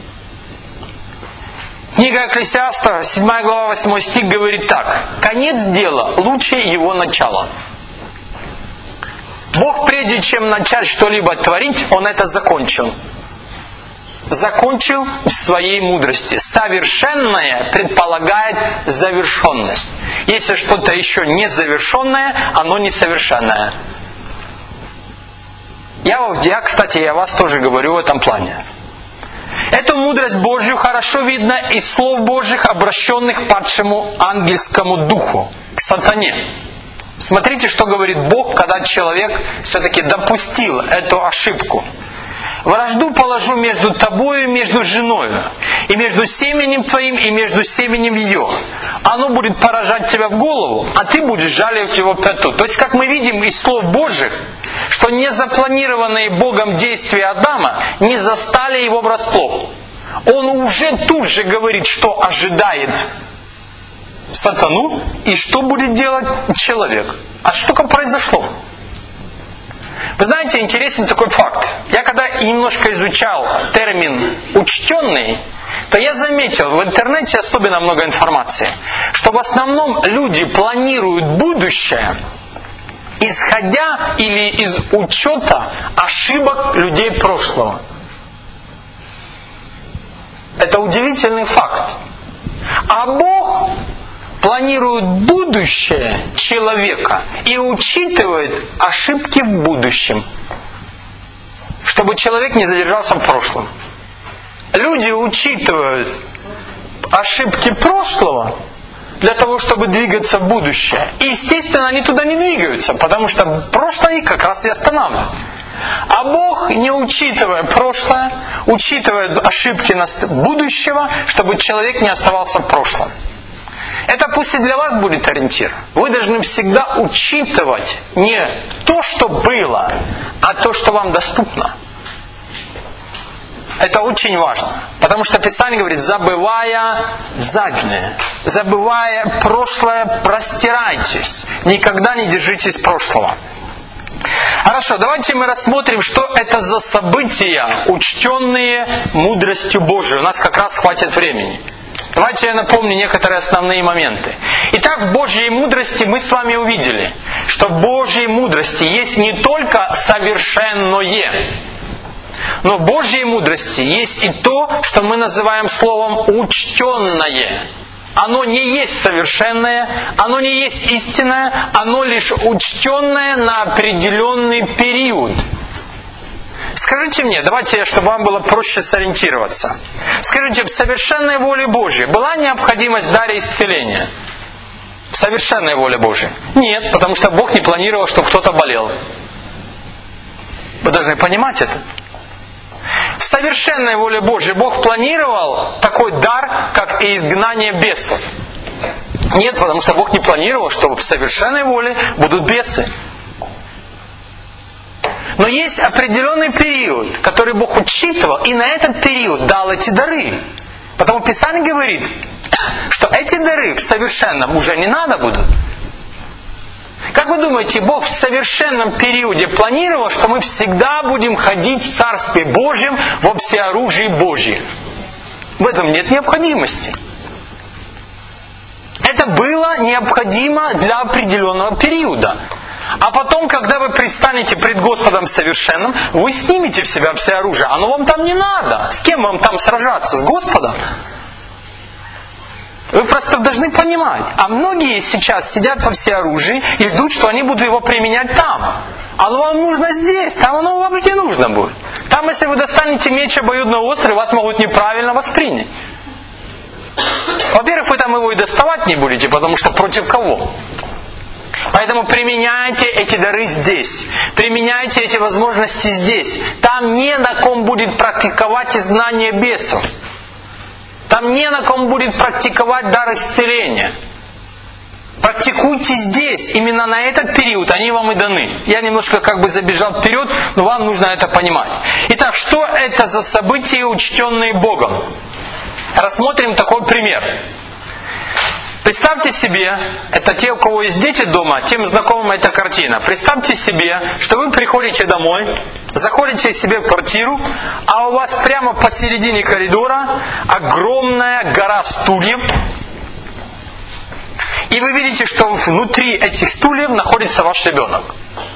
Книга Экклесиаста, седьмая глава, восьмой стих говорит так: «Конец дела лучше его начала». Бог, прежде чем начать что-либо творить, Он это закончил. Закончил в своей мудрости. Совершенное предполагает завершенность. Если что-то еще не завершенное, оно несовершенное. Я, я, кстати, я вас тоже говорю в этом плане. Эту мудрость Божью хорошо видно из слов Божьих, обращенных к падшему ангельскому духу, к сатане. Смотрите, что говорит Бог, когда человек все-таки допустил эту ошибку. «Вражду положу между тобою и между женою, и между семенем твоим и между семенем ее. Оно будет поражать тебя в голову, а ты будешь жалить его пяту». То есть, как мы видим из слов Божьих, что незапланированные Богом действия Адама не застали его врасплох. Он уже тут же говорит, что ожидает сатану и что будет делать человек. А что там произошло? Вы знаете, интересен такой факт. Я когда немножко изучал термин «учтенный», то я заметил, в интернете особенно много информации, что в основном люди планируют будущее, исходя или из учета ошибок людей прошлого. Это удивительный факт. А Бог планирует будущее человека и учитывает ошибки в будущем, чтобы человек не задержался в прошлом. Люди учитывают ошибки прошлого для того, чтобы двигаться в будущее. И, естественно, они туда не двигаются, потому что прошлое их как раз и останавливает. А Бог, не учитывая прошлое, учитывает ошибки будущего, чтобы человек не оставался в прошлом. Это пусть и для вас будет ориентир. Вы должны всегда учитывать не то, что было, а то, что вам доступно. Это очень важно. Потому что Писание говорит, забывая заднее, забывая прошлое, простирайтесь. Никогда не держитесь прошлого. Хорошо, давайте мы рассмотрим, что это за события, учтенные мудростью Божией. У нас как раз хватит времени. Давайте я напомню некоторые основные моменты. Итак, в Божьей мудрости мы с вами увидели, что в Божьей мудрости есть не только совершенное, но в Божьей мудрости есть и то, что мы называем словом учтенное. Оно не есть совершенное, оно не есть истинное, оно лишь учтенное на определенный период. Скажите мне, давайте, чтобы вам было проще сориентироваться. Скажите, в совершенной воле Божьей была необходимость в даре исцеления? В совершенной воле Божьей? Нет, потому что Бог не планировал, чтобы кто-то болел. Вы должны понимать это. В совершенной воле Божьей Бог планировал такой дар, как и изгнание бесов. Нет, потому что Бог не планировал, что в совершенной воле будут бесы. Но есть определенный период, который Бог учитывал, и на этот период дал эти дары. Потому Писание говорит, что эти дары в совершенном уже не надо будут. Как вы думаете, Бог в совершенном периоде планировал, что мы всегда будем ходить в Царстве Божьем во всеоружии Божьем? В этом нет необходимости. Это было необходимо для определенного периода. А потом, когда вы предстанете пред Господом совершенным, вы снимете в себя все оружие. Оно вам там не надо. С кем вам там сражаться? С Господом? Вы просто должны понимать. А многие сейчас сидят во всеоружии и ждут, что они будут его применять там. Оно вам нужно здесь. Там оно вам не нужно будет. Там, если вы достанете меч обоюдоострый, вас могут неправильно воспринять. Во-первых, вы там его и доставать не будете, потому что против кого? Поэтому применяйте эти дары здесь. Применяйте эти возможности здесь. Там не на ком будет практиковать изгнание бесов. Там не на ком будет практиковать дар исцеления. Практикуйте здесь. Именно на этот период они вам и даны. Я немножко как бы забежал вперед, но вам нужно это понимать. Итак, что это за события, учтенные Богом? Рассмотрим такой пример. Представьте себе, это те, у кого есть дети дома, тем знакома эта картина. Представьте себе, что вы приходите домой, заходите себе в квартиру, а у вас прямо посередине коридора огромная гора стульев. И вы видите, что внутри этих стульев находится ваш ребенок.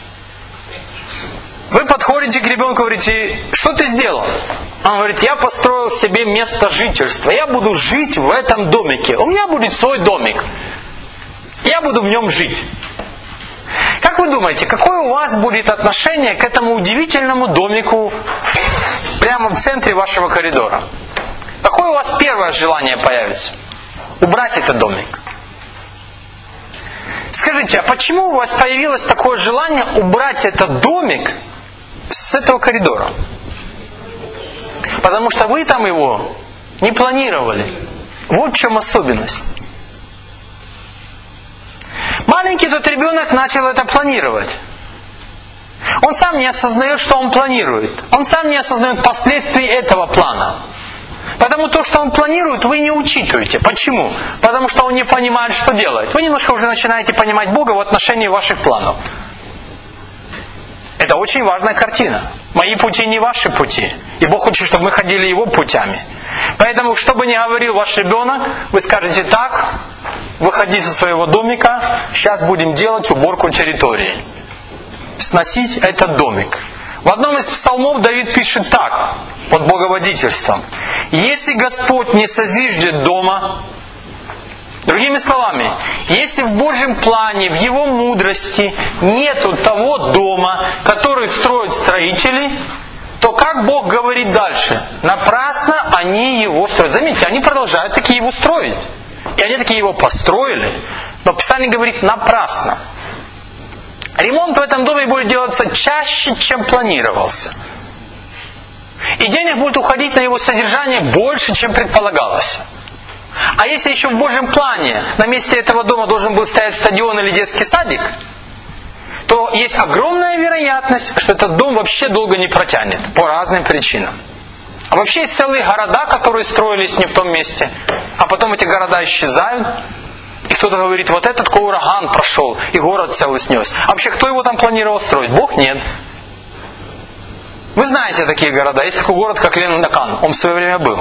Вы подходите к ребенку и говорите, что ты сделал? Он говорит, я построил себе место жительства. Я буду жить в этом домике. У меня будет свой домик. Я буду в нем жить. Как вы думаете, какое у вас будет отношение к этому удивительному домику прямо в центре вашего коридора? Какое у вас первое желание появится? Убрать этот домик. Скажите, а почему у вас появилось такое желание убрать этот домик с этого коридора? Потому что вы там его не планировали. Вот в чем особенность. Маленький тот ребенок начал это планировать. Он сам не осознает, что он планирует. Он сам не осознает последствий этого плана. Потому то, что он планирует, вы не учитываете. Почему? Потому что он не понимает, что делает. Вы немножко уже начинаете понимать Бога в отношении ваших планов. Это очень важная картина. Мои пути не ваши пути. И Бог хочет, чтобы мы ходили Его путями. Поэтому, что бы ни говорил ваш ребенок, вы скажете так, выходи со своего домика, сейчас будем делать уборку территории. Сносить этот домик. В одном из псалмов Давид пишет так, под боговодительством. Если Господь не созиждет дома, другими словами, если в Божьем плане, в Его мудрости нету того дома, который строят строители, то как Бог говорит дальше? Напрасно они его строят. Заметьте, они продолжают таки его строить. И они таки его построили. Но Писание говорит напрасно. Ремонт в этом доме будет делаться чаще, чем планировался. И денег будет уходить на его содержание больше, чем предполагалось. А если еще в Божьем плане на месте этого дома должен был стоять стадион или детский садик, то есть огромная вероятность, что этот дом вообще долго не протянет по разным причинам. А вообще есть целые города, которые строились не в том месте, а потом эти города исчезают. И кто-то говорит, вот этот такой ураган прошел, и город целый снес. А вообще, кто его там планировал строить? Бог? Нет. Вы знаете такие города. Есть такой город, как Ленинакан. Он в свое время был.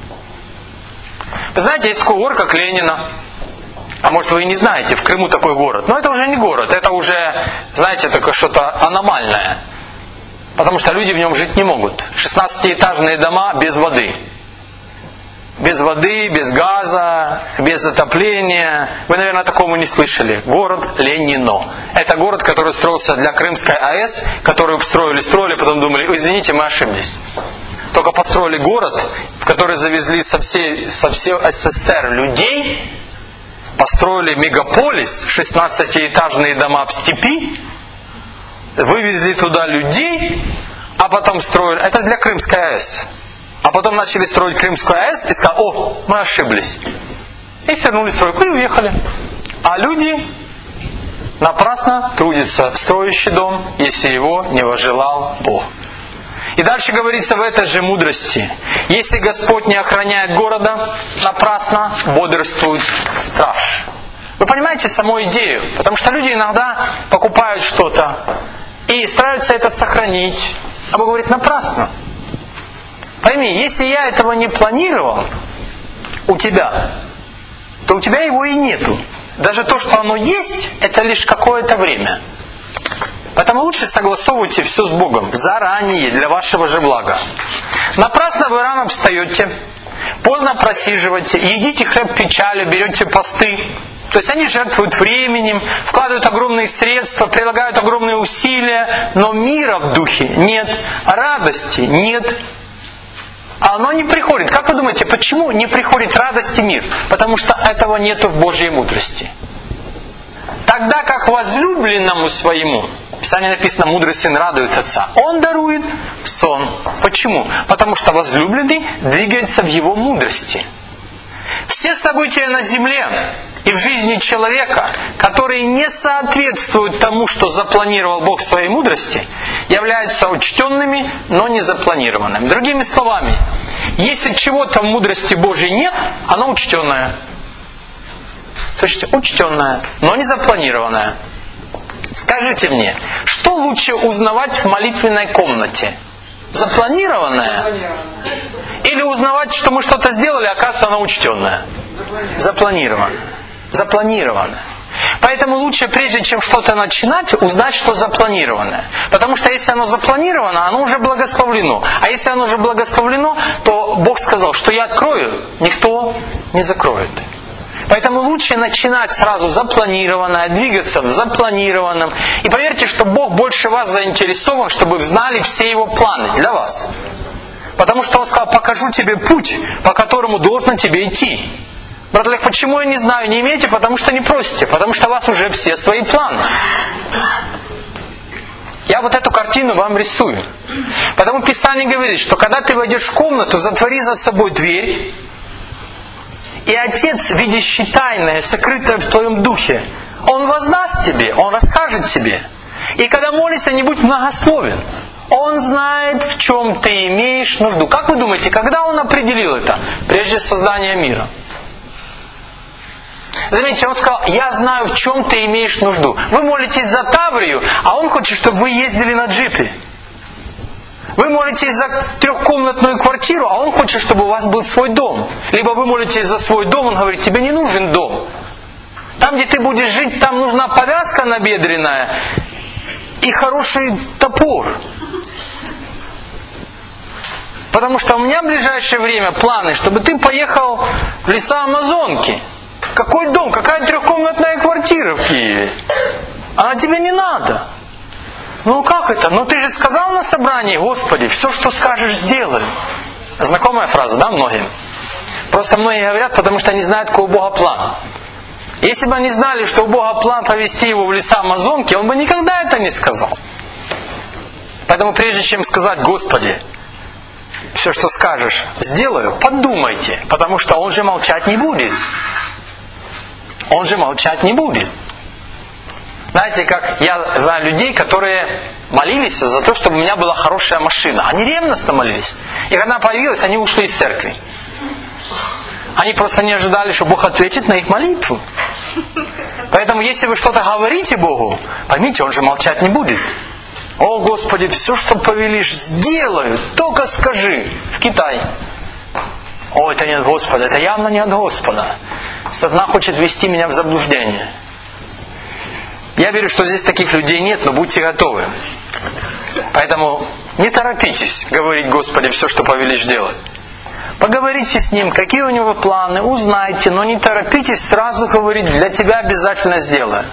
Вы знаете, есть такой город, как Ленина. А может, вы и не знаете, в Крыму такой город. Но это уже не город. Это уже, знаете, такое что-то аномальное. Потому что люди в нем жить не могут. шестнадцатиэтажные дома без воды. Без воды, без газа, без отопления. Вы, наверное, такого не слышали. Город Ленино. Это город, который строился для Крымской АЭС, которую строили, строили, потом думали, извините, мы ошиблись. Только построили город, в который завезли со всей, со всей СССР людей, построили мегаполис, шестнадцатиэтажные дома в степи, вывезли туда людей, а потом строили... Это для Крымской АЭС. А потом начали строить Крымскую АЭС и сказали, о, мы ошиблись. И свернули стройку и уехали. А люди напрасно трудятся, строящий дом, если его не возжелал Бог. И дальше говорится в этой же мудрости. Если Господь не охраняет города, напрасно бодрствует страж. Вы понимаете саму идею? Потому что люди иногда покупают что-то и стараются это сохранить. А Бог говорит, напрасно. Пойми, если я этого не планировал у тебя, то у тебя его и нету. Даже то, что оно есть, это лишь какое-то время. Поэтому лучше согласовывайте все с Богом заранее, для вашего же блага. Напрасно вы рано встаете, поздно просиживаете, едите хлеб печали, берете посты. То есть они жертвуют временем, вкладывают огромные средства, прилагают огромные усилия, но мира в духе нет, радости нет. А оно не приходит. Как вы думаете, почему не приходит радость и мир? Потому что этого нету в Божьей мудрости. Тогда как возлюбленному своему, в Писании написано, мудрый сын радует отца, он дарует сон. Почему? Потому что возлюбленный двигается в его мудрости. Все события на земле и в жизни человека, которые не соответствуют тому, что запланировал Бог в своей мудрости, являются учтенными, но не запланированными. Другими словами, если чего-то в мудрости Божьей нет, оно учтенное. То есть учтенное, но не запланированное. Скажите мне, что лучше узнавать в молитвенной комнате? Запланированное? Или узнавать, что мы что-то сделали, а оказывается оно учтенное? Запланированное. Запланированное. Поэтому лучше, прежде чем что-то начинать, узнать, что запланированное. Потому что если оно запланировано, оно уже благословлено. А если оно уже благословлено, то Бог сказал, что я открою, никто не закроет. Поэтому лучше начинать сразу запланированное, двигаться в запланированном. И поверьте, что Бог больше вас заинтересован, чтобы вы знали все Его планы для вас. Потому что Он сказал, покажу тебе путь, по которому должно тебе идти. Брат Олег, почему я не знаю? Не имеете, потому что не просите. Потому что у вас уже все свои планы. Я вот эту картину вам рисую. Потому Писание говорит, что когда ты войдешь в комнату, затвори за собой дверь. И Отец, видящий тайное, сокрытое в твоем духе, Он воздаст тебе, Он расскажет тебе. И когда молишься, не будь многословен. Он знает, в чем ты имеешь нужду. Как вы думаете, когда Он определил это? Прежде создания мира. Заметьте, Он сказал, я знаю, в чем ты имеешь нужду. Вы молитесь за Таврию, а Он хочет, чтобы вы ездили на джипе. Вы молитесь за трехкомнатную квартиру, а Он хочет, чтобы у вас был свой дом. Либо вы молитесь за свой дом, Он говорит, тебе не нужен дом. Там, где ты будешь жить, там нужна повязка набедренная и хороший топор. Потому что у меня в ближайшее время планы, чтобы ты поехал в леса Амазонки. Какой дом? Какая трехкомнатная квартира в Киеве? Она тебе не надо. Ну как это? Ну ты же сказал на собрании, Господи, все, что скажешь, сделаю. Знакомая фраза, да, многим? Просто многие говорят, потому что они знают, какой у Бога план. Если бы они знали, что у Бога план повести его в леса Амазонки, Он бы никогда это не сказал. Поэтому прежде чем сказать, Господи, все, что скажешь, сделаю, подумайте, потому что Он же молчать не будет. Он же молчать не будет. Знаете, как я знаю людей, которые молились за то, чтобы у меня была хорошая машина. Они ревностно молились. И когда она появилась, они ушли из церкви. Они просто не ожидали, что Бог ответит на их молитву. Поэтому, если вы что-то говорите Богу, поймите, Он же молчать не будет. О, Господи, все, что повелишь, сделаю, только скажи. В Китай. О, это не от Господа, это явно не от Господа. Сатана хочет ввести меня в заблуждение. Я верю, что здесь таких людей нет, но будьте готовы. Поэтому не торопитесь говорить Господи все, что повелишь делать. Поговорите с Ним, какие у Него планы, узнайте, но не торопитесь сразу говорить, для тебя обязательно сделаю.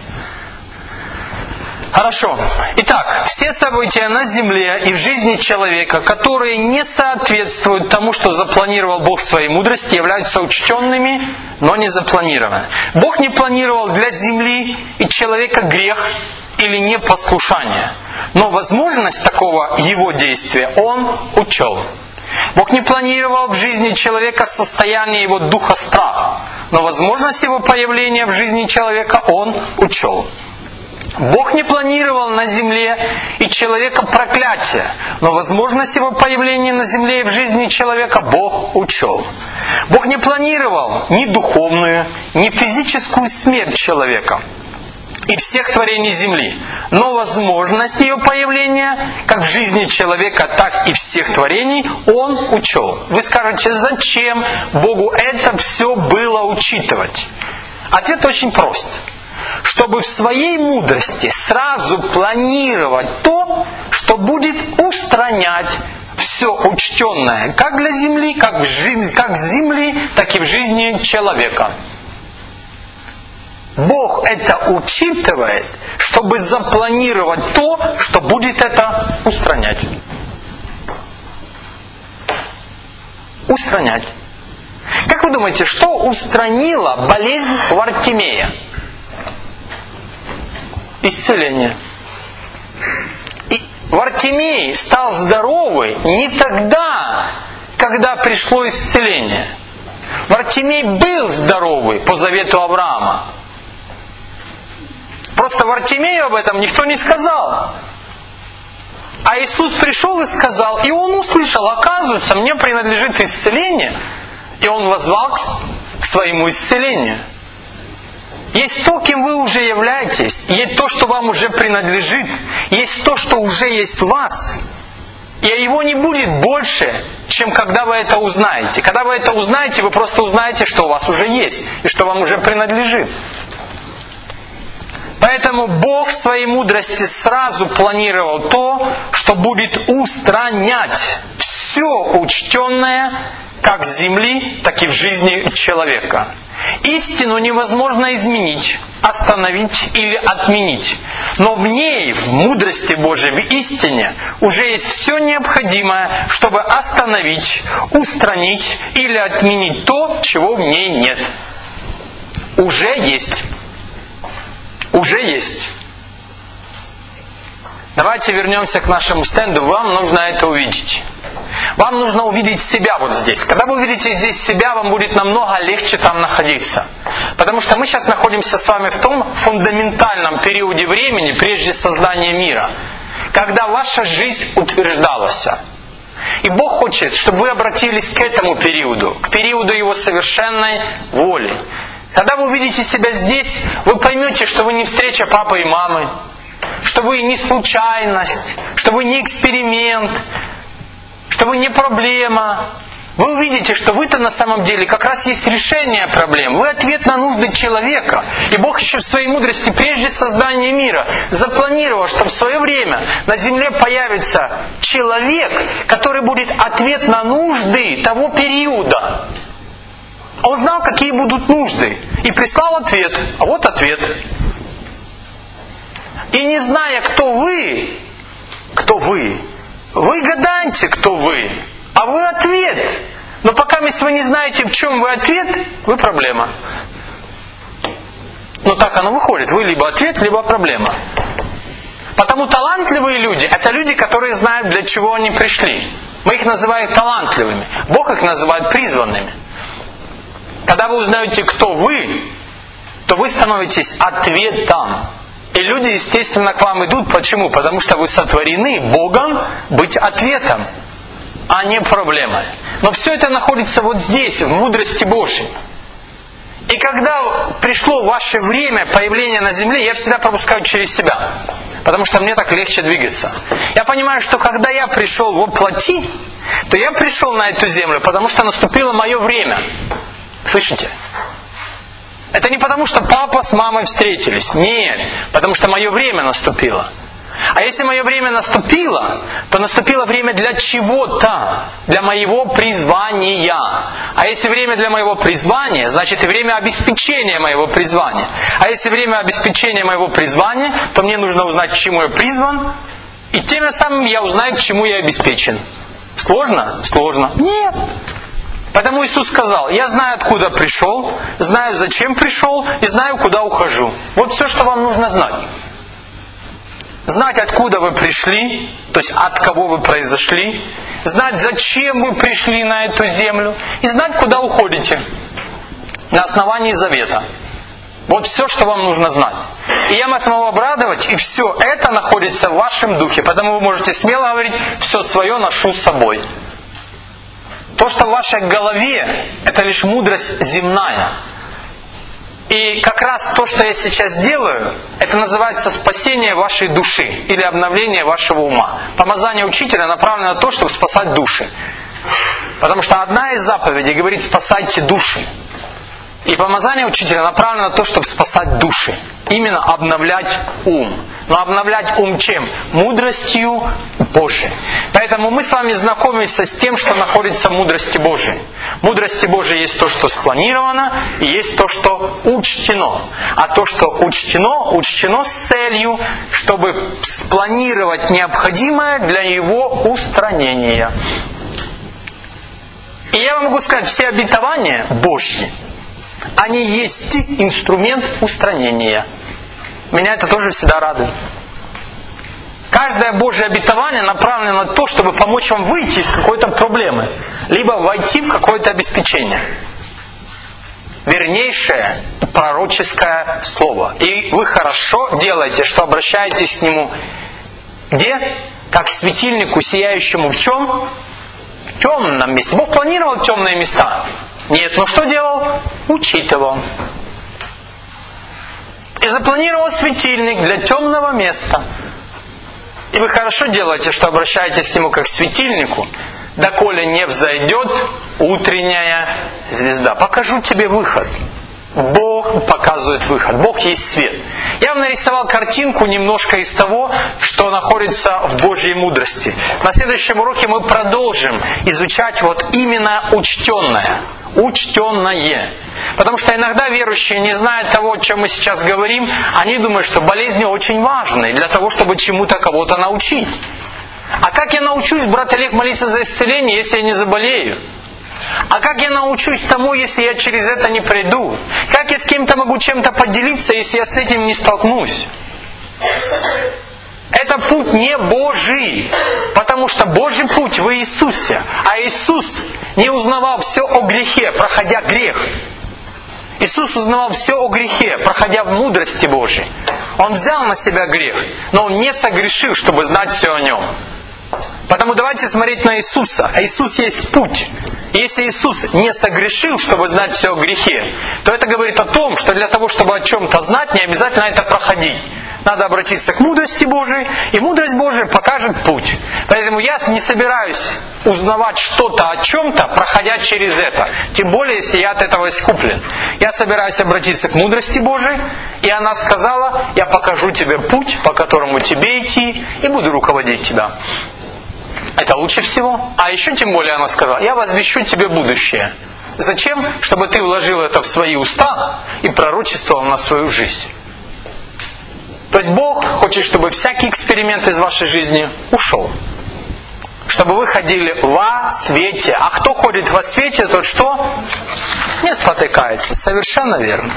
Хорошо. Итак, все события на земле и в жизни человека, которые не соответствуют тому, что запланировал Бог в своей мудрости, являются учтенными, но не запланированы. Бог не планировал для земли и человека грех или непослушание, но возможность такого его действия Он учел. Бог не планировал в жизни человека состояние его духа страха, но возможность его появления в жизни человека он учел. Бог не планировал на земле и человека проклятия, но возможность его появления на земле и в жизни человека Бог учел. Бог не планировал ни духовную, ни физическую смерть человека и всех творений земли, но возможность ее появления, как в жизни человека, так и всех творений, Он учел. Вы скажете, зачем Богу это все было учитывать? Ответ очень прост. Чтобы в своей мудрости сразу планировать то, что будет устранять все учтенное, как для земли, как в жизни, как с земли, так и в жизни человека. Бог это учитывает, чтобы запланировать то, что будет это устранять. Устранять. Как вы думаете, что устранило болезнь Вартимея? Исцеление. И Вартимей стал здоровый не тогда, когда пришло исцеление. Вартимей был здоровый по завету Авраама. Просто Вартимею об этом никто не сказал. А Иисус пришел и сказал, и он услышал, оказывается, мне принадлежит исцеление. И он воззвал к своему исцелению. Есть то, кем вы уже являетесь, есть то, что вам уже принадлежит, есть то, что уже есть в вас. И его не будет больше, чем когда вы это узнаете. Когда вы это узнаете, вы просто узнаете, что у вас уже есть, и что вам уже принадлежит. Поэтому Бог в своей мудрости сразу планировал то, что будет устранять все учтенное, как с земли, так и в жизни человека. Истину невозможно изменить, остановить или отменить. Но в ней, в мудрости Божьей, в истине, уже есть все необходимое, чтобы остановить, устранить или отменить то, чего в ней нет. Уже есть. Уже есть. Давайте вернемся к нашему стенду. Вам нужно это увидеть. Вам нужно увидеть себя вот здесь. Когда вы увидите здесь себя, вам будет намного легче там находиться. Потому что мы сейчас находимся с вами в том фундаментальном периоде времени, прежде создания мира, когда ваша жизнь утверждалась. И Бог хочет, чтобы вы обратились к этому периоду, к периоду Его совершенной воли. Когда вы увидите себя здесь, вы поймете, что вы не встреча папы и мамы, что вы не случайность, что вы не эксперимент, что вы не проблема. Вы увидите, что вы-то на самом деле как раз есть решение проблем. Вы ответ на нужды человека. И Бог еще в своей мудрости, прежде создания мира, запланировал, что в свое время на земле появится человек, который будет ответ на нужды того периода. Он знал, какие будут нужды. И прислал ответ. А вот ответ. И не зная, кто вы, кто вы, вы гадаете, кто вы, а вы ответ. Но пока если вы не знаете, в чем вы ответ, вы проблема. Но так оно выходит. Вы либо ответ, либо проблема. Потому талантливые люди – это люди, которые знают, для чего они пришли. Мы их называем талантливыми. Бог их называет призванными. Когда вы узнаете, кто вы, то вы становитесь ответом. И люди, естественно, к вам идут. Почему? Потому что вы сотворены Богом быть ответом, а не проблемой. Но все это находится вот здесь, в мудрости Божьей. И когда пришло ваше время появления на земле, я всегда пропускаю через себя. Потому что мне так легче двигаться. Я понимаю, что когда я пришел во плоти, то я пришел на эту землю, потому что наступило мое время. Слышите? Это не потому, что папа с мамой встретились. Нет. Потому что мое время наступило. А если мое время наступило, то наступило время для чего-то. Для моего призвания. А если время для моего призвания, значит и время обеспечения моего призвания. А если время обеспечения моего призвания, то мне нужно узнать, к чему я призван. И тем самым я узнаю, к чему я обеспечен. Сложно? Сложно. Нет. Потому Иисус сказал, я знаю, откуда пришел, знаю, зачем пришел и знаю, куда ухожу. Вот все, что вам нужно знать. Знать, откуда вы пришли, то есть от кого вы произошли, знать, зачем вы пришли на эту землю, и знать, куда уходите. на основании завета. Вот все, что вам нужно знать. И я вас могу обрадовать, и все это находится в вашем духе. Потому вы можете смело говорить, все свое ношу с собой. То, что в вашей голове, это лишь мудрость земная. И как раз то, что я сейчас делаю, это называется спасение вашей души или обновление вашего ума. Помазание учителя направлено на то, чтобы спасать души. Потому что одна из заповедей говорит «спасайте души». И помазание учителя направлено на то, чтобы спасать души. Именно обновлять ум. Но обновлять ум чем? Мудростью Божией. Поэтому мы с вами знакомимся с тем, что находится в мудрости Божией. В мудрости Божией есть то, что спланировано, и есть то, что учтено. А то, что учтено, учтено с целью, чтобы спланировать необходимое для его устранения. И я вам могу сказать, все обетования Божьи, они есть инструмент устранения. Меня это тоже всегда радует. Каждое Божье обетование направлено на то, чтобы помочь вам выйти из какой-то проблемы, либо войти в какое-то обеспечение. Вернейшее пророческое слово. И вы хорошо делаете, что обращаетесь к нему. Где? Как к светильнику, сияющему в чем? В темном месте. Бог планировал темные места. Нет, но что делал? Учитывал. И запланировал светильник для темного места. И вы хорошо делаете, что обращаетесь к нему как к светильнику, доколе не взойдет утренняя звезда. Покажу тебе выход. Бог показывает выход. Бог есть свет. Я вам нарисовал картинку немножко из того, что находится в Божьей мудрости. На следующем уроке мы продолжим изучать вот именно учтенное. Учтенное. Потому что иногда верующие, не зная того, о чем мы сейчас говорим, они думают, что болезни очень важны для того, чтобы чему-то кого-то научить. А как я научусь, брат Олег, молиться за исцеление, если я не заболею? А как я научусь тому, если я через это не пройду? Как я с кем-то могу чем-то поделиться, если я с этим не столкнусь? Это путь не Божий, потому что Божий путь в Иисусе. А Иисус не узнавал все о грехе, проходя грех. Иисус узнавал все о грехе, проходя в мудрости Божией. Он взял на себя грех, но Он не согрешил, чтобы знать все о Нем. Потому давайте смотреть на Иисуса. А Иисус есть путь. Если Иисус не согрешил, чтобы знать все о грехе, то это говорит о том, что для того, чтобы о чем-то знать, не обязательно это проходить. Надо обратиться к мудрости Божией, и мудрость Божия покажет путь. Поэтому я не собираюсь узнавать что-то о чем-то, проходя через это. Тем более, если я от этого искуплен. Я собираюсь обратиться к мудрости Божией, и она сказала: я покажу тебе путь, по которому тебе идти, и буду руководить тебя. Это лучше всего. А еще тем более она сказала: я возвещу тебе будущее. Зачем? Чтобы ты вложил это в свои уста и пророчествовал на свою жизнь. То есть Бог хочет, чтобы всякий эксперимент из вашей жизни ушел. Чтобы вы ходили во свете. А кто ходит во свете, тот что? Не спотыкается. Совершенно верно.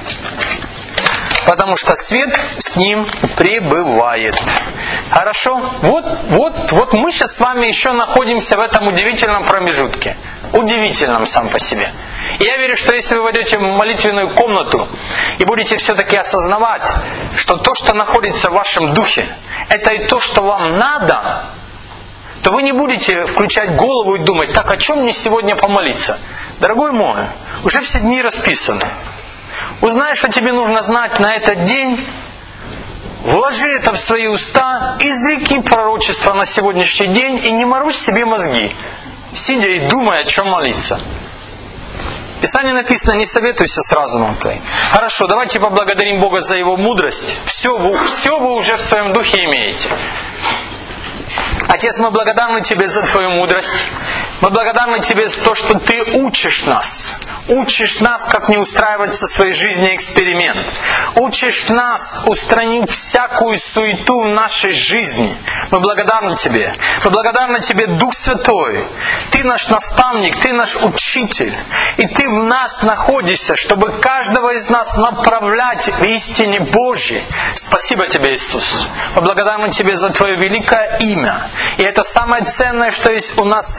Потому что свет с ним пребывает. Хорошо? Вот, вот, вот мы сейчас с вами еще находимся в этом удивительном промежутке. Удивительном сам по себе. И я верю, что если вы войдете в молитвенную комнату и будете все-таки осознавать, что то, что находится в вашем духе, это и то, что вам надо, то вы не будете включать голову и думать: так, о чем мне сегодня помолиться? Дорогой мой, уже все дни расписаны. Узнай, что тебе нужно знать на этот день, вложи это в свои уста, изреки пророчество на сегодняшний день и не морочь себе мозги, сидя и думая, о чем молиться. В Писании написано: не советуйся с разумом твоим. Хорошо, давайте поблагодарим Бога за Его мудрость. Все вы, все вы уже в своем духе имеете. Отец, мы благодарны Тебе за Твою мудрость. Мы благодарны Тебе за то, что Ты учишь нас. Учишь нас, как не устраивать со своей жизнью эксперимент. Учишь нас устранить всякую суету в нашей жизни. Мы благодарны Тебе. Мы благодарны Тебе, Дух Святой. Ты наш наставник, Ты наш учитель. И Ты в нас находишься, чтобы каждого из нас направлять в истине Божьей. Спасибо Тебе, Иисус. Мы благодарны Тебе за Твое великое имя. И это самое ценное, что есть у нас в соединении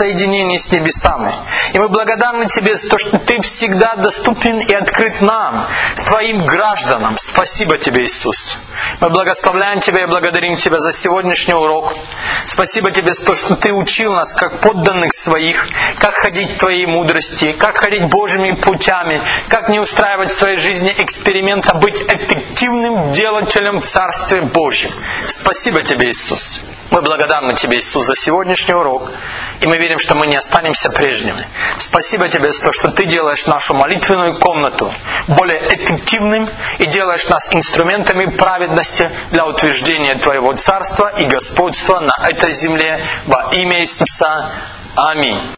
соединении с небесами. И мы благодарны Тебе за то, что Ты всегда доступен и открыт нам, Твоим гражданам. Спасибо Тебе, Иисус. Мы благословляем Тебя и благодарим Тебя за сегодняшний урок. Спасибо Тебе за то, что Ты учил нас, как подданных своих, как ходить в Твоей мудрости, как ходить Божьими путями, как не устраивать в своей жизни эксперимент, а быть эффективным делателем в Царстве Божьем. Спасибо Тебе, Иисус. Мы благодарны Тебе, Иисус, за сегодняшний урок. И мы верим, что мы не останемся прежними. Спасибо Тебе за то, что Ты делаешь нашу молитвенную комнату более эффективным и делаешь нас инструментами праведности для утверждения Твоего Царства и господства на этой земле во имя Иисуса. Аминь.